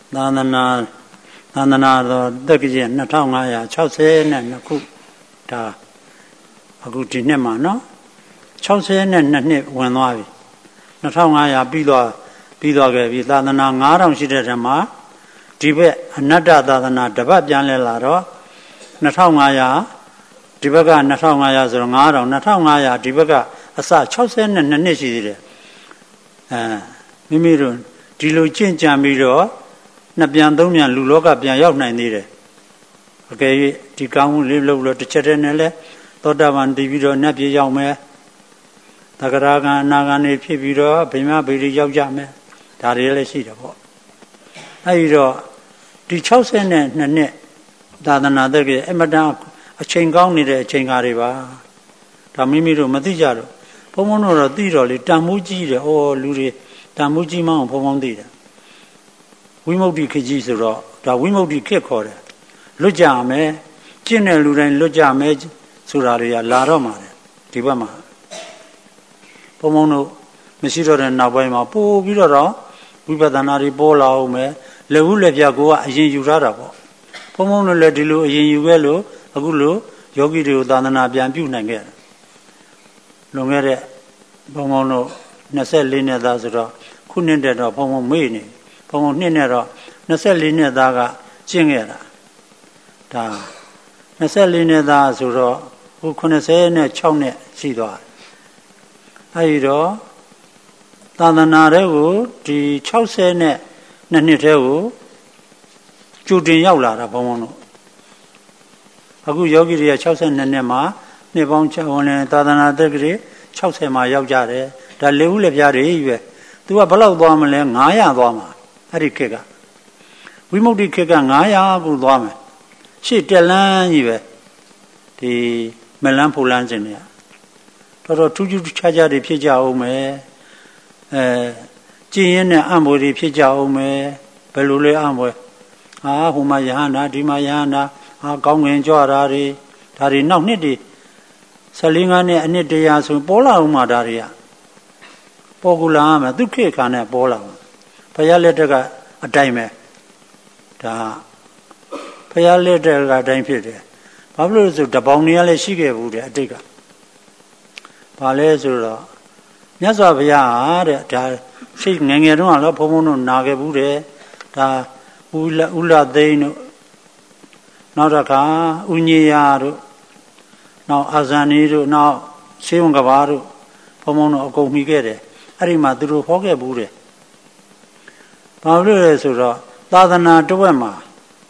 သာသနာတော်တက္ကရာ2562ခုဒါအခုဒီနှစ်မှာနော်62နှစ်ဝင်သွားပြီ2500ပြီးသွားခဲ့ပြီသာသနာ9000ရှိတဲ့ဓမ္မဒီဘက်အနတ္တသာသနာတပတ်ပြန်လဲလာတော့2500ဒီဘက်က2500ဆိုတော့9000ဒီဘက်ကအစ62နှစ်ရှိသေးတယ်မိမိတို့ဒီလိုကျင့်ကြံပြီးတော့နှစ်ပြန်သုံးပြန်လူလောကပြန်ရောက်နိုင်သေးတယ်အကယ်၍ဒီကောင်းမှုလေးလုပ်လို့တစ်ချက်တည်းနဲ့လဲသောတာပန်တည်ပြီးတော့နတ်ပြည်ရောက်မယ်သဂရကံအနာဂံတွေဖြစ်ပြီးတော့ဗိမာဗေဒီရောက်ကြမယ်ဒါတွေလည်းရှိတယ်ပေါ့အဲဒီတော့ဒီ62နှစ်သာသနာ့တက္ကရာအမတန်အချိန်ကောင်းနေတဲ့အချိန်ကားတွေပါဒါမိမိတို့မသိကြတော့ဘုံဘုံတို့တော့သိတော့လေတန်မိုးကြီးတယ်လူတွေတန်မိုးကြီးမှအောင်ဘုံဘုံသိတယ်ဝိမု ക്തി ခေတ်ကြီးဆိုတော့ဒါဝိမု ക്തി ခေတ်ခေါ်တယ်လွတ်ကြမယ်ကျင့်တဲ့လူတိုင်းလွတ်ကြမယ်ဆိုတာတွေကလာတော့မှာတယ်ဒီဘက်မှာဘုံဘုံတို့မရှိတော့တဲ့နောက်ပိုင်းမှာပို့ပြီးတော့ဝိပဿနာတွေပေါ်လာအောင်မယ်လက်ဦးလက်ပြကိုကအရင်ယူထားတာပေါ့ဘုံဘုံတို့လည်းဒီလိုအရင်ယူခဲ့လို့အခုလိုယောဂီတွေကိုသာသနာပြန်ပြုနိုင်ခဲ့တယ်လွန်ခဲ့တဲ့ဘုံဘုံတို့24နှစ်သားဆိုတော့ခုနှစ်တဲ့တော့ဘုံဘုံမေ့နေဘုံဘုံနှစ်နဲ့တော့24နှစ်သားကကျင့်ခဲ့တာဒါ24နှစ်သားဆိုတော့ခု86နှစ်ရှိသွားတယ်အဲဒီတော့သာသနာတွေကိုဒီ60နဲ့နှစ်ထဲကိုကြိုတင်ရောက်လာတာဘုံဘုံတို့အခုယောဂီတွေက62နှစ်မှာနှစ်ပေါင်း6ဝင်သာသနာတက္ကရာ60မှာရောက်ကြတယ်ဒါလေဦးလက်ပြားတွေကြီးပဲသူကဘယ်လောက်သွားမလဲ900သွားမှာအဲ့ဒီခေတ်ကဝိမု ക്തി ခေတ်က900ကိုသွားမယ်ရှေ့တက်လန်းကြီးပဲဒီမလန်းဖူလန်းစင်တွေကတော်ထူးထူးခြားခြားတွေဖြစ်ကြအောင်မယ်ကျင့်ရင်နဲ့အံ့ဖွယ်တွေဖြစ်ကြအောင်မယ်ဘယ်လိုလဲအံ့ဖွယ်ဟိုမှာယဟန္တာဒီမှာယဟန္တာကောင်းငင်ကြွတာတွေဒါတွေနောက်နှစ်တွေ14-15နှစ်အနှစ်တရာဆိုပေါ်လာအောင်မှာဒါတွေကပေါ်ကူလာမယ်သူခေတ်ခါနဲ့ပေါ်လာမှာဘုရားလက်ထက်ကအတိုင်းပဲဒါဘုရားလက်ထက်ကအတိုင်းဖြစ်တယ်ဘာဖြစ်လို့ဆိုတပေါင်းတွေကလည်းရှိခဲ့ဘူးတဲ့အတိတ်ကဘာလဲဆိုတော့မြတ်စွာဘုရားဟာတဲ့ဒါရှိငယ်ငယ်တုန်းကတော့ဘုံဘုံတို့နာခဲ့ဘူးတဲ့ဒါဥလသိန်းတို့နောက်တစ်ခါဥညေယတို့နောက်အာဇာနီတို့နောက်ဆေးဝန်ကဘာတို့ဘုံဘုံတို့အကုန်မိခဲ့တယ်အဲ့ဒီမှာသူတို့ဟောခဲ့ဘူးတဲ့ဘာလို့လဲဆိုတော့သာသနာတဝက်မှာ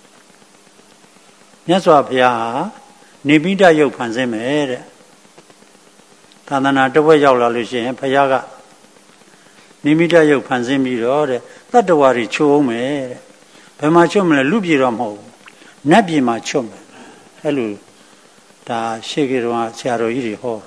မြတ်စွာဘုရားဟာနေပိဋရုပ်ဖန်ဆင်းမယ်တဲ့သာသနာတဝက်ရောက်လာလို့ရှိရင်ဘုရားကနိမိတရုပ်ဖန်ဆင်းပြီးတော့တဲ့တတ္တဝါတွေချုပ်အောင်မယ်တဲ့ဘယ်မှာချုပ်မလဲလူပြည်တော့မဟုတ်ဘူးနတ်ပြည်မှာချုပ်မယ်အဲ့လိုဒါရှေ့ကတော့ဆရာတော်ကြီးတွေဟော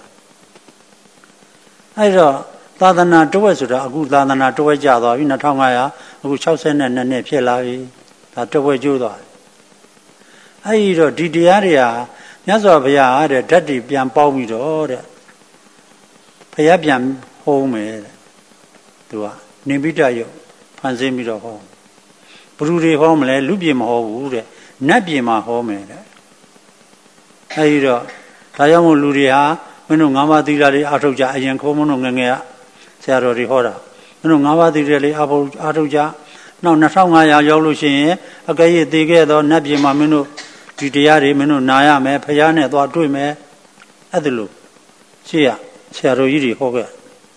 အဲ့တော့သာသနာတဝက်ဆိုတာအခုသာသနာတဝက်ကျသွားပြီ2500အခု62နှစ်ဖြစ်လာပြီဒါတဝက်ကျိုးသွားတယ်အဲ့ဒီတော့ဒီတရားတွေဟာမြတ်စွာဘုရားတဲ့ဓာတ်တွေပြန်ပေါက်ပြီးတော့တဲ့ဘုရားပြန်ဟောမယ်တဲ့သူကနိဗ္ဗိတရုပ်ဖန်ဆင်းပြီးတော့ဟောဘုရုတွေဟောမလဲလူပြေမဟောဘူးတဲ့နတ်ပြေမှာဟောမယ်တဲ့အဲဒီတော့ဒါကြောင့်မို့လူတွေဟာမင်းတို့၅ပါးသီလလေးအားထုတ်ကြအရင်ခေါ်မလို့ငငယ်ကဆရာတော်တွေဟောတာမင်းတို့၅ပါးသီလလေးအားထုတ်ကြနောက်2500ရောက်လို့ရှိရင်အကယ်၍သိခဲ့တော့နတ်ပြေမှာမင်းတို့ဒီတရားတွေမင်းတို့နာရမယ်ဖယားနဲ့သွားတွေ့မယ်အဲ့ဒါလို့ရှေ့ကဆရာတော်ကြီးတွေဟောခဲ့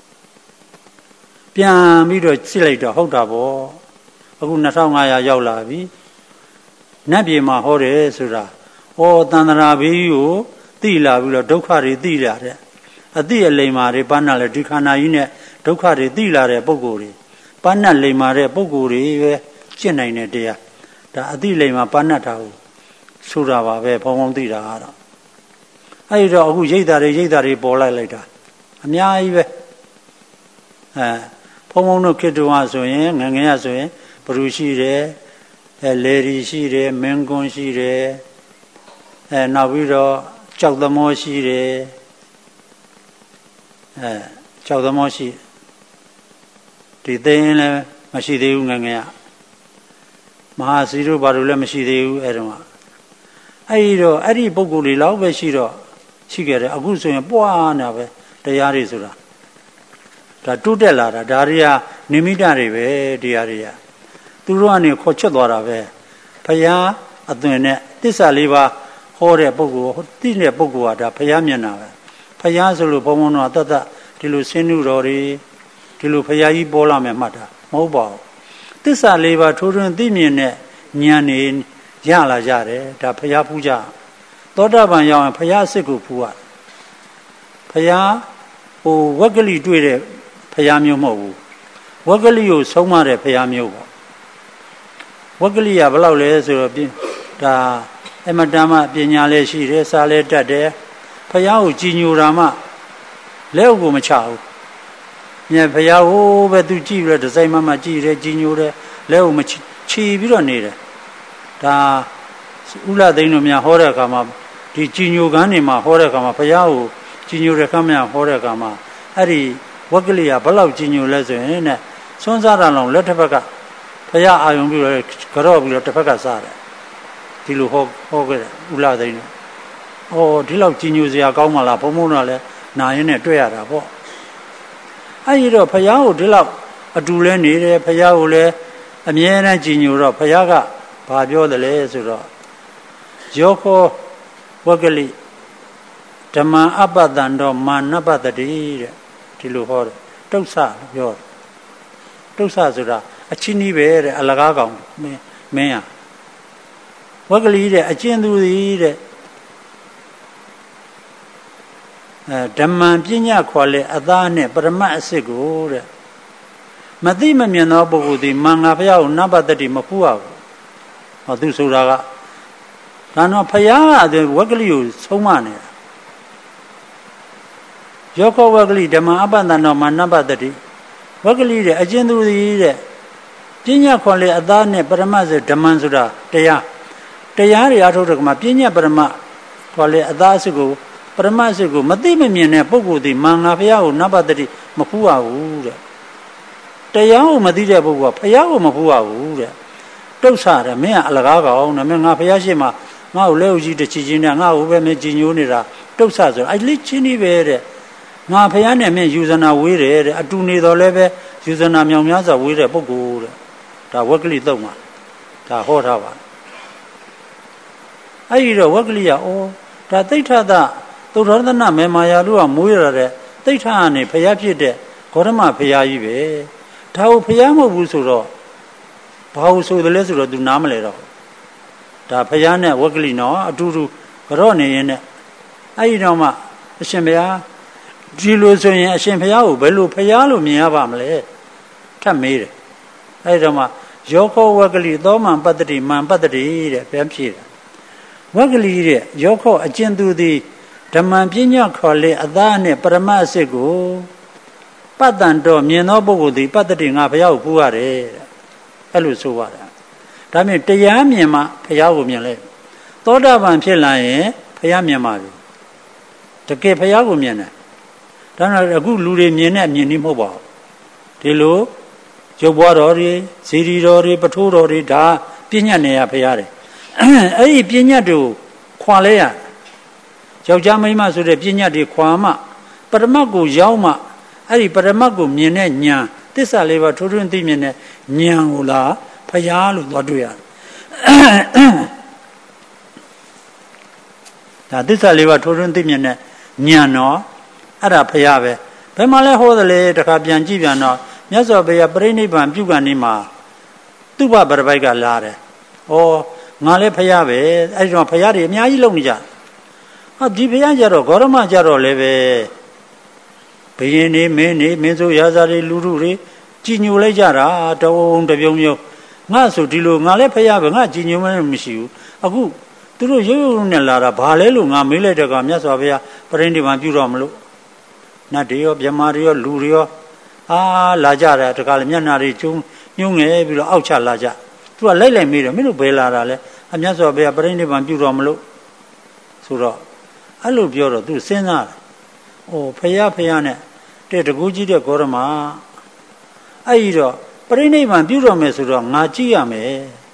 ပြန်ပြီးတော့စစ်လိုက်တော့ဟုတ်တာပေါ့အခု2500ရောက်လာပြီနတ်ပြည်မှာဟောတယ်ဆိုတာသန္တရာဘေးကိုသိလာပြီးတော့ဒုက္ခတွေသိလာတဲ့အသိအလိမ္မာတွေပန်းနာလဲဒီခန္ဓာကြီးနဲ့ဒုက္ခတွေသိလာတဲ့ပုဂ္ဂိုလ်တွေပန်းနာလိမ္မာတဲ့ပုဂ္ဂိုလ်တွေပဲရှင်းနိုင်တဲ့တရားဒါအသိလိမ္မာပန်းနာတာကိုဆိုတာပါပဲဘုံဘုံသိတာကတော့အဲဒီတော့အခုရိတ်တာတွေပေါ်လိုက်တာအများကြီးပဲဘုံဘုံတို့ခေတ္တဝါဆိုရင်ငငယ်ရဆိုရင်ဘ누구ရှိတယ်လေရီရှိတယ်မင်းကွန်းရှိတယ်နောက်ပြီးတော့ကြောက်သမောရှိတယ်ကြောက်သမောရှိဒီသိရင်လည်းမရှိသေးဘူးငငယ်ရမဟာစီတို့ဘာလို့လဲမရှိသေးဘူးအဲ့တော့အဲ့ဒီပုဂ္ဂိုလ်တွေလောက်ပဲရှိတော့ရှိခဲ့တယ်အခုဆိုရင်ပွားနေတာပဲတရားတွေဆိုတာဒါတိုးတက်လာတာဒါတွေကနိမိတတွေပဲတရားတွေကသူတို့ကနေခေါ်ချွတ်သွားတာပဲဘုရားအသွင်နဲ့သစ္စာလေးပါးဟောတဲ့ပုဂ္ဂိုလ်သိတဲ့ပုဂ္ဂိုလ်ကဒါဘုရားမျက်နှာပဲဘုရားဆိုလို့ဘုံဘုံတော့တတ်ဒီလိုဆင်းနုတော်တွေဒီလိုဘုရားကြီးပေါ်လာမယ်မှတ်တာမဟုတ်ပါဘူးသစ္စာလေးပါးထိုးထွင်းသိမြင်တဲ့ဉာဏ်နေရလာကြတယ်ဒါဘုရားပူဇာသောတာပန်ရောက်ရင်ဘုရားစစ်ကိုဖူးရဘုရားဝက်ကလိတွေ့တဲ့ဘုရားမျိုးမဟုတ်ဘူးဝက်ကလိကိုဆုံးမတဲ့ဘုရားမျိုးပေါ့ဝက်ကလိကဘယ်လောက်လဲဆိုတော့ဒါအမတန်မှပညာလည်းရှိတယ်စာလည်းတတ်တယ်ဘုရားကိုကြည်ညိုတာမှလက်ကိုမချဘူးမြတ်ဘုရားဟိုးပဲသူကြည့်ပြီးတော့ဒီဇိုင်းမှကြည့်တယ်ကြည်ညိုတယ်လက်ကိုမချီပြီးတော့နေတယ်ဒါဥလသိန်းတို့များဟောတဲ့အခါမှာဒီကြည်ညိုကန်းနေမှာဟောတဲ့အခါမှာဘုရားကိုကြည်ညိုတဲ့ခမ်းများဟောတဲ့အခါမှာအဲ့ဒီဝက်ကလေးကဘလောက်ကြည်ညိုလဲဆိုရင်နဲ့ဆွမ်းစားတာလုံးလက်တစ်ဖက်ကဘုရားအာယုံပြီးတော့ကြော့ပြီးတော့တစ်ဖက်ကစားတယ်ဒီလိုဟောခဲ့တယ်ဥလသိန်းတို့ဒီလောက်ကြည်ညိုစရာကောင်းမှလားဘုံဘုံတော့လဲနာရင်းနဲ့တွေ့ရတာပေါ့အဲ့ဒီတော့ဘုရားကိုဒီလောက်အတူလဲနေတယ်ဘုရားကိုလည်းအမြဲတမ်းကြည်ညိုတော့ဘုရားကဘာပြောတယ်လဲဆိုတော့ယောခောဝက်ကလိဓမ္မအပ္ပတံတော့မာနပတ္တိတဲ့ဒီလိုဟောတယ်တုတ်ဆပြောတယ်တုတ်ဆဆိုတာအချင်းကြီးပဲတဲ့အလကားကောင်မင်းဝက်ကလိတဲ့အကျဉ်သူသည်တဲ့ဓမ္မပညာခေါ်လေအသားနဲ့ပရမတ်အစစ်ကိုတဲ့မသိမမြင်သောပုဂ္ဂိုလ်သည်မင်္ဂဘုရားကိုနပတ္တိမပူရဘူးဟောသူဆိုတာကဒါတော့ဘုရားကဝက်ကလိကိုဆုံးမနေတာယောခောဝက်ကလိဓမ္မအပ္ပတံတော်မာနပတ္တိဝက်ကလိတဲ့အကျဉ်သူသည်တဲ့ပညာခေါ်လေအသားနဲ့ပရမတ်ဆိုဓမ္မဆိုတာတရားတွေအထုတ်တဲ့ကမှာပညာပရမတ်ခေါ်လေအသားအစစ်ကိုပရမတ်စစ်ကိုမသိမမြင်တဲ့ပုဂ္ဂိုလ်သည်မင်္ဂဘုရားကိုနပတ္တိမပူရဘူးတဲ့တရားကိုမသိတဲ့ပုဂ္ဂိုလ်ကဘုရားကိုမပူရဘူးတဲ့တုတ်ဆတယ်မင်းကအလကားကောင်နဲ့မင်းငါဘုရားရှိမှငါ့ကိုလက်ဥကြီးတစ်ချီချင်းနဲ့ငါ့ကိုပဲမင်းကြည်ညိုနေတာတုတ်ဆဆိုအဲ့လိချင်းကြီးပဲတဲ့ငါဘုရားနဲ့မင်းယူဇနာဝေးတယ်တဲ့အတူနေတော်လည်းပဲယူဇနာမြောင်များစွာဝေးတဲ့ပုဂ္ဂိုလ်တဲ့ဒါဝက်ကလိသုံးပါဒါဟောထားပါအဲ့ဒီတော့ဝက်ကလိကဒါသိဋ္ဌသသုဒ္ဓရတနာမေမာယာတို့ကမွေးရတဲ့သိဋ္ဌကနေဘုရားဖြစ်တဲ့ဂေါတမဘုရားကြီးပဲဒါကိုဘုရားမဟုတ်ဘူးဆိုတော့ဘာလို့ဆိုတယ်လဲဆိုတော့ तू နားမလဲတော့ဒါဘုရားနဲ့ဝက်ကလိနော်အတူတူကြော့နေရင်နဲ့အဲ့ဒီတော့မှအရှင်ဘုရားဒီလိုဆိုရင်အရှင်ဘုရားကိုဘယ်လိုဘုရားလို့မြင်ရပါမလဲထပ်မေးတယ်အဲ့ဒီတော့မှယောခောဝက်ကလိသောမံပတ္တိမံပတ္တိတဲ့ပြန်ဖြေတယ်ဝက်ကလိတဲ့ယောခောအကျဉ်သူသည်ဓမ္မပညာခေါ်လေအသားနဲ့ပရမတ်အစစ်ကိုပတ္တန်တော်မြင်သောပုဂ္ဂိုလ်သည်ပတ္တိငါဘုရားကိုပူရတယ်တဲ့အဲ့လိုဆိုရတာဒါမြင်တရားမြင်မှဘုရားကိုမြင်လိုက်သောတာပန်ဖြစ်လာရင်ဘုရားမြင်ပါပြီတကယ်ဘုရားကိုမြင်တယ်ဒါနဲ့အခုလူတွေမြင်တဲ့အမြင်นี้မဟုတ်ပါဘူးဒီလိုရုပ်ဘွားတော်တွေဇီရီတော်တွေပထိုးတော်တွေဒါပညာနဲ့ရဘုရားတယ်အဲ့ဒီပညာတို့ခွာလဲရယောက်ျားမိန်းမဆိုတဲ့ပညာတွေခွာမှပရမတ်ကိုရောက်မှအဲ့ဒီပရမတ်ကိုမြင်တဲ့ဉာဏ်သစ္စာလေးပါထိုးထွင်းသိမြင်တဲ့ဉာဏ်ကိုလားဘုရားလို့သွားတွေ့ရတယ်ဒါသစ္စာလေးပါထိုးထွင်းသိမြင်တဲ့ဉာဏ်တော့အဲ့ဒါဘုရားပဲဘယ်မှာလဲဟောတယ်လေတခါပြန်ကြည့်ပြန်တော့မြတ်စွာဘုရားပြိဋိဘံပြုကန်နေမှာသူ့ဘဗရပိုက်ကလာတယ်ငါလည်းဘုရားပဲအဲ့ဒီတော့ဘုရားတွေအများကြီးလုံနေကြဒီဘုရားကြတော့ဂေါရမကြတော့လည်းပဲဘယင်းနေမင်းဆိုရာဇာတွေလူထုတွေကြည်ညိုလိုက်ကြတာတဝုံတပြုံမျိုးငါဆိုဒီလိုငါလည်းဖျားပဲငါကြည်ညိုမှမရှိဘူးအခုသူတို့ရုပ်ရုပ်နဲ့လာတာဘာလဲလို့ငါမေးလိုက်တဲ့ကမြတ်စွာဘုရားပရိနိဗ္ဗာန်ပြုတော့မလို့နတ်တွေရောမြမာတွေရောလူတွေရောလာကြတယ်တခါလေမျက်နှာတွေကျုံညှိုးငယ်ပြီးတော့အောက်ချလာကြသူကလိုက်မေးတယ်မင်းတို့ဘယ်လာတာလဲအမြတ်စွာဘုရားပရိနိဗ္ဗာန်ပြုတော့မလို့ဆိုတော့အဲ့လိုပြောတော့သူစဉ်းစားတယ်ဖယားနဲ့တဲ့တကူကြီးတဲ့ဂေါရမအဲ့ဒီတော့ပရိနိဗ္ဗာန်ပြုတော်မယ်ဆိုတော့ငါကြည့်ရမယ်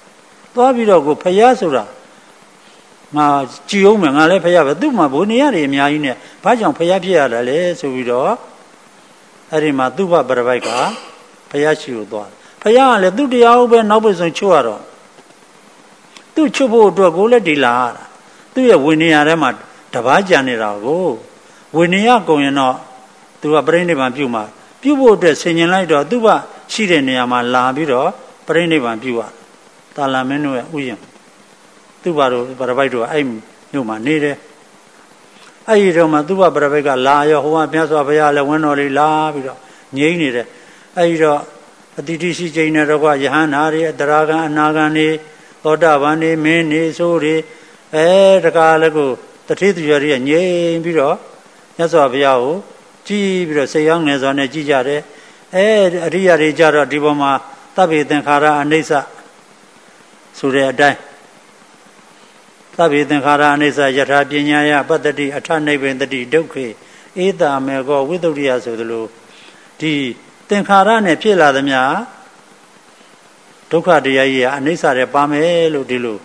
သွားပြီးတော့ကိုဖယားဆိုတာငါကြည်အောင်မယ်ငါလည်းဖယားပဲသူ့မှာဘုန်းနေရတယ်အများကြီးနဲ့ဘာကြောင့်ဖယားဖြစ်ရတာလဲဆိုပြီးတော့အဲ့ဒီမှာသူ့ဘပရပိုက်ကဖယားရှိကိုသွားဖယားကလည်းသူ့တရားဟုတ်ပဲနောက်ပတ်ဆုံးချွတ်ရတော့သူ့ချွတ်ဖို့အတွက်ကိုလည်းဒီလာရတာသူ့ရဲ့ဝိနည်းထဲမှာတပားကြံနေတာကိုဝိနည်းကုံရင်တော့သူကပြိဋိဘံပြုမှာပြုဖို့အတွက်ဆင်ញင်လိုက်တော့သူ့ဘရှိတဲ့နေရာမှာလာပြီးတော့ပြိဋိဘံပြုရတာလာမင်းတို့ရဲ့ဥယျာဉ်သူ့ဘာတို့ပရပိုက်တို့ကအဲ့မြို့မှာနေတယ်အဲ့ဒီတော့မှသူ့ဘပရပိုက်ကလာရောဟိုကမြတ်စွာဘုရားလည်းဝန်းတော်လေးလာပြီးတော့ငြိမ့်နေတယ်အဲ့ဒီတော့အတိတိရှိချိန်နဲ့တော့ကယဟန္တာတွေအတရာဂံအနာဂံတွေသောတာပန်တွေမင်းတွေဆိုတွေတကားလည်းကိုတထေသူရတွေကငြိမ့်ပြီးတော့မြတ်စွာဘုရားကိုကြည်ပြီးတော့စိတ်ရောင်းငယ်စွာနဲ့ကြည်ကြတယ်အရိယာတွေကြတော့ဒီပေါ်မှာသဗ္ဗေသင်္ခါရအနိစ္စဆိုတဲ့အတိုင်းသဗ္ဗေသင်္ခါရအနိစ္စယထာပညာယပတ္တိအထနိဗ္ဗေတတိဒုက္ခေဧတာမေကောဝိသုဒ္ဓိယဆိုသလိုဒီသင်္ခါရနဲ့ဖြစ်လာသမျှဒုက္ခတရားကြီးကအနိစ္စတွေပါမယ်လို့ဒီလို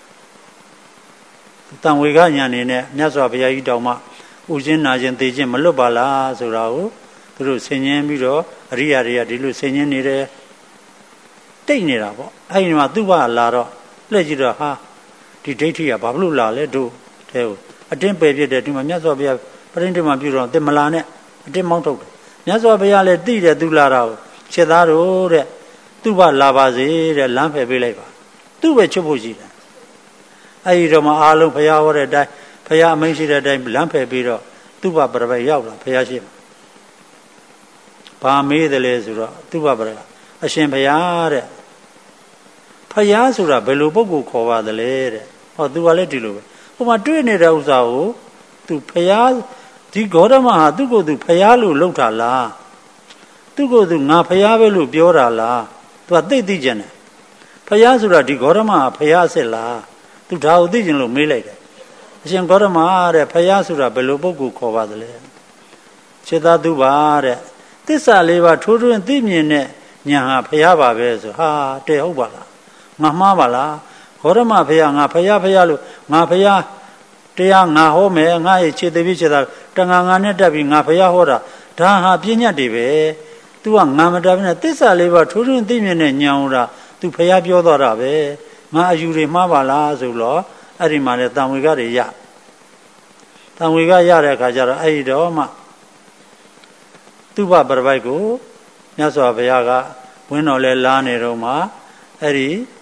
တံဝေကညာနေနဲ့မြတ်စွာဘုရားကြီးတောင်မှဥခြင်းနာခြင်းသိခြင်းမလွတ်ပါလားဆိုတာကိုသူတို့ဆင်ញင်းပြီးတော့အရိယာတွေကဒီလိုဆင်ញင်းနေတယ်တိတ်နေတာပေါ့အဲ့ဒီမှာသူ့ဘာလာတော့လက်ကြည့်တော့ဟာဒီဒိဋ္ဌိကဘာလို့လာလဲတို့တဲ့ကိုအတင်းပယ်ဖြစ်တယ်ဒီမှာမြတ်စွာဘုရားပရိနိဗ္ဗာန်ပြုတော့တင်မလာနဲ့အတင်းမောင်းထုတ်တယ်မြတ်စွာဘုရားလည်းသိတယ်သူလာတာကိုခြေသားတို့တဲ့သူ့ဘာလာပါစေတဲ့လမ်းဖယ်ပေးလိုက်ပါသူ့ပဲချွတ်ဖို့ရှိတယ်အဲ့ဒီတော့မှအားလုံးဘုရားဟောတဲ့အတိုင်းဘုရားအမိန့်ရှိတဲ့အတိုင်းလမ်းဖယ်ပြီးတော့သူ့ဘာပရပိုက်ရောက်လာဘုရားရှိမှာဘာမေးတယ်လဲဆိုတော့သူ့ဘာပရအရှင်ဘုရားတဲ့ဖယားဆိုတာဘယ်လိုပုဂ္ဂိုလ်ခေါ်ပါသလဲတဲ့ဟောသူကလည်းဒီလိုပဲဟိုမှာတွေ့နေတဲ့ဥစ္စာကိုသူဖယားဒီဂေါတမဟာသူ့ကိုယ်သူဖယားလို့လှုပ်တာလားသူ့ကိုယ်သူငါဖယားပဲလို့ပြောတာလားသူကသိကြတယ်ဖယားဆိုတာဒီဂေါတမဟာဖယားအစ်စ်လားသူဒါကိုသိကြလို့မေးလိုက်တယ်အရှင်ဂေါတမတဲ့ဖယားဆိုတာဘယ်လိုပုဂ္ဂိုလ်ခေါ်ပါသလဲခြေသားသူပါတဲ့သစ္စာလေးပါထိုးထွင်းသိမြင်တဲ့ညာဟာဖယားပါပဲဆိုဟာတဲ့ဟုတ်ပါလားငါမှားပါလားဂေါရမဖယားငါဖယားလို့ငါဖယားတရားငါဟောမယ်ငါရဲ့ခြေသေးခြေသားတန်ငါနဲ့တက်ပြီးငါဖယားဟောတာဒါဟာပြည့်ညတ်တွေပဲသူကငါမတက်ဘူးနဲ့သစ္စာလေးပါထိုးထွင်းသိမြင်တဲ့ညာဟောတာသူဖယားပြောသွားတာပဲငါအယူတွေမှားပါလားဆိုတော့အဲ့ဒီမှာလေတံဝေကတွေရတံဝေကရတဲ့အခါကျတော့အဲ့ဒီတော့မှသူ့ဘပရပိုက်ကိုမြတ်စွာဘုရားကဝင်းတော်လဲလားနေတော့မှအဲ့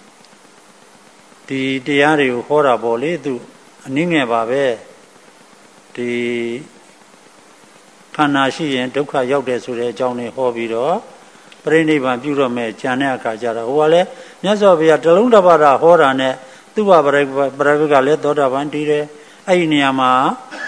ဒီတရားတွေကိုဟောတာပေါ့လေသူအနည်းငယ်ပါပဲဒီခန္ဓာရှိရင်ဒုက္ခရောက်တယ်ဆိုတဲ့အကြောင်းလေးဟောပြီးတော့ပြိဋိဘံပြုတော့မဲ့ဉာဏ်တဲ့အခါကျတော့ဟိုကလည်းမြတ်စွာဘုရားတလုံးတစ်ပါးဟောတာနဲ့သူ့ဘာပရိကလည်းသောတာပန်တည်တယ်အဲ့ဒီနေရာမှာ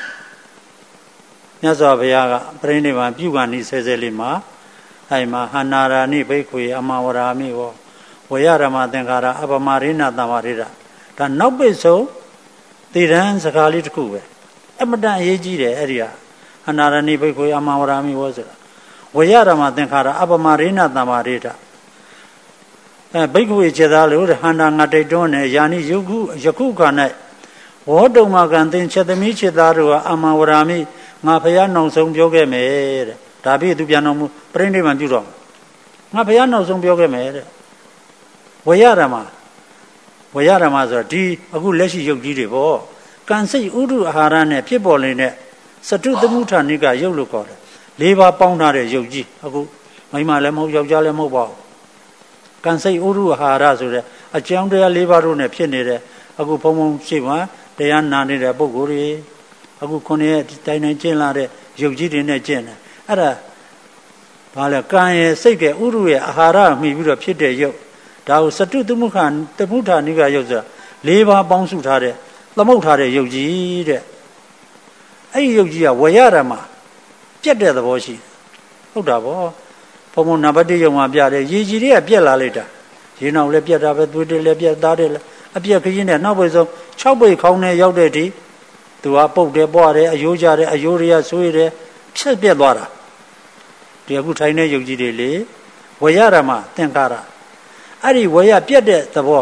မြတ်စွာဘုရားကပြိဋိဘံပြုကဏီဆဲဆဲလေးမှာအဲ့မှာဟန္နာရာနိဘိက္ခွေအမဝရာမိဟောဝေယရမသင်္ခါရအပမရိဏတမရိဒဒါနောက်ပိတ်ဆုံးသေရန်စကားလေးတစ်ခုပဲအမတန်အရေးကြီးတယ်အဲ့ဒီဟာအနာရဏိဘိက္ခွေအမဝရာမိဟောဆိုတာဝေယရမသင်္ခါရအပမရိဏတမရိဒဘိက္ခွေခြေသားလို့ဟန္တာငါတိတ်တွန်းနဲ့ယာနိယခုခါ၌ဝေါတုံမကံသင်ချက်သမီးခြေသားတို့ကအမဝရာမိငါဖယားနောက်ဆုံးပြောခဲ့မယ်တဲ့ဒါပြီးသူပြန်တော်မူပြိဋိဘံပြုတော့ငါဖယားနောက်ဆုံးပြောခဲ့မယ်တဲ့ဝေယရမဆိုတာဒီအခုလက်ရှိယုတ်ကြီးတွေပေါ့ကံစိတ်ဥဒုအာဟာရနဲ့ဖြစ်ပေါ်နေတဲ့စတုသမုဋ္ဌာနိကယုတ်လို့ခေါ်တယ်၄ပါးပေါင်းထားတဲ့ယုတ်ကြီးအခုမိမလည်းမဟုတ်ယောက်ျားလည်းမဟုတ်ပါဘူးကံစိတ်ဥဒုအာဟာရဆိုတဲ့အကြောင်းတရား၄ပါးတို့နဲ့ဖြစ်နေတဲ့အခုဘုံဘုံရှိမှတရားနာနေတဲ့ပုဂ္ဂိုလ်တွေအခုခုနှစ်ရက်တိုင်းတိုင်းကျင့်လာတဲ့ယုတ်ကြီးတွေနဲ့ကျင့်တယ်အဲ့ဒါဘာလဲကံရဲ့စိတ်ရဲ့ဥဒုရဲ့အာဟာရမှီပြီးတော့ဖြစ်တဲ့ယုတ်ဒါကိုစတုသမုဋ္ဌာနိကယုတ်ဆိုတာ၄ပါးပေါင်းစုထားတဲ့သမုတ်ထားတဲ့ယုတ်ကြီးတဲ့အဲ့ဒီယုတ်ကြီးကဝေယရမပြက်တဲ့သဘောရှိဟုတ်တာဗောဘုံဘုံနံပါတ်1ယုံမှာပြတယ်ရေကြီးတွေကပြက်လာလိုက်တာရေနောက်လည်းပြက်တာပဲသွေးတွေလည်းပြက်သားတယ်လည်းအပြက်ခင်းနဲ့နောက်ပိတ်ဆုံး6ပိတ်ခေါင်းနဲ့ရောက်တဲ့ဒီသူကပုတ်တယ်ပွားတယ်အယိုးကြတယ်အယိုးတွေကဆွေးတယ်ဖြက်ပြက်သွားတာဒီအခုထိုင်တဲ့ယုတ်ကြီးတွေလေဝေယရမသင်္ခါရအဲ့ဒီဝေယပြက်တဲ့သဘောတ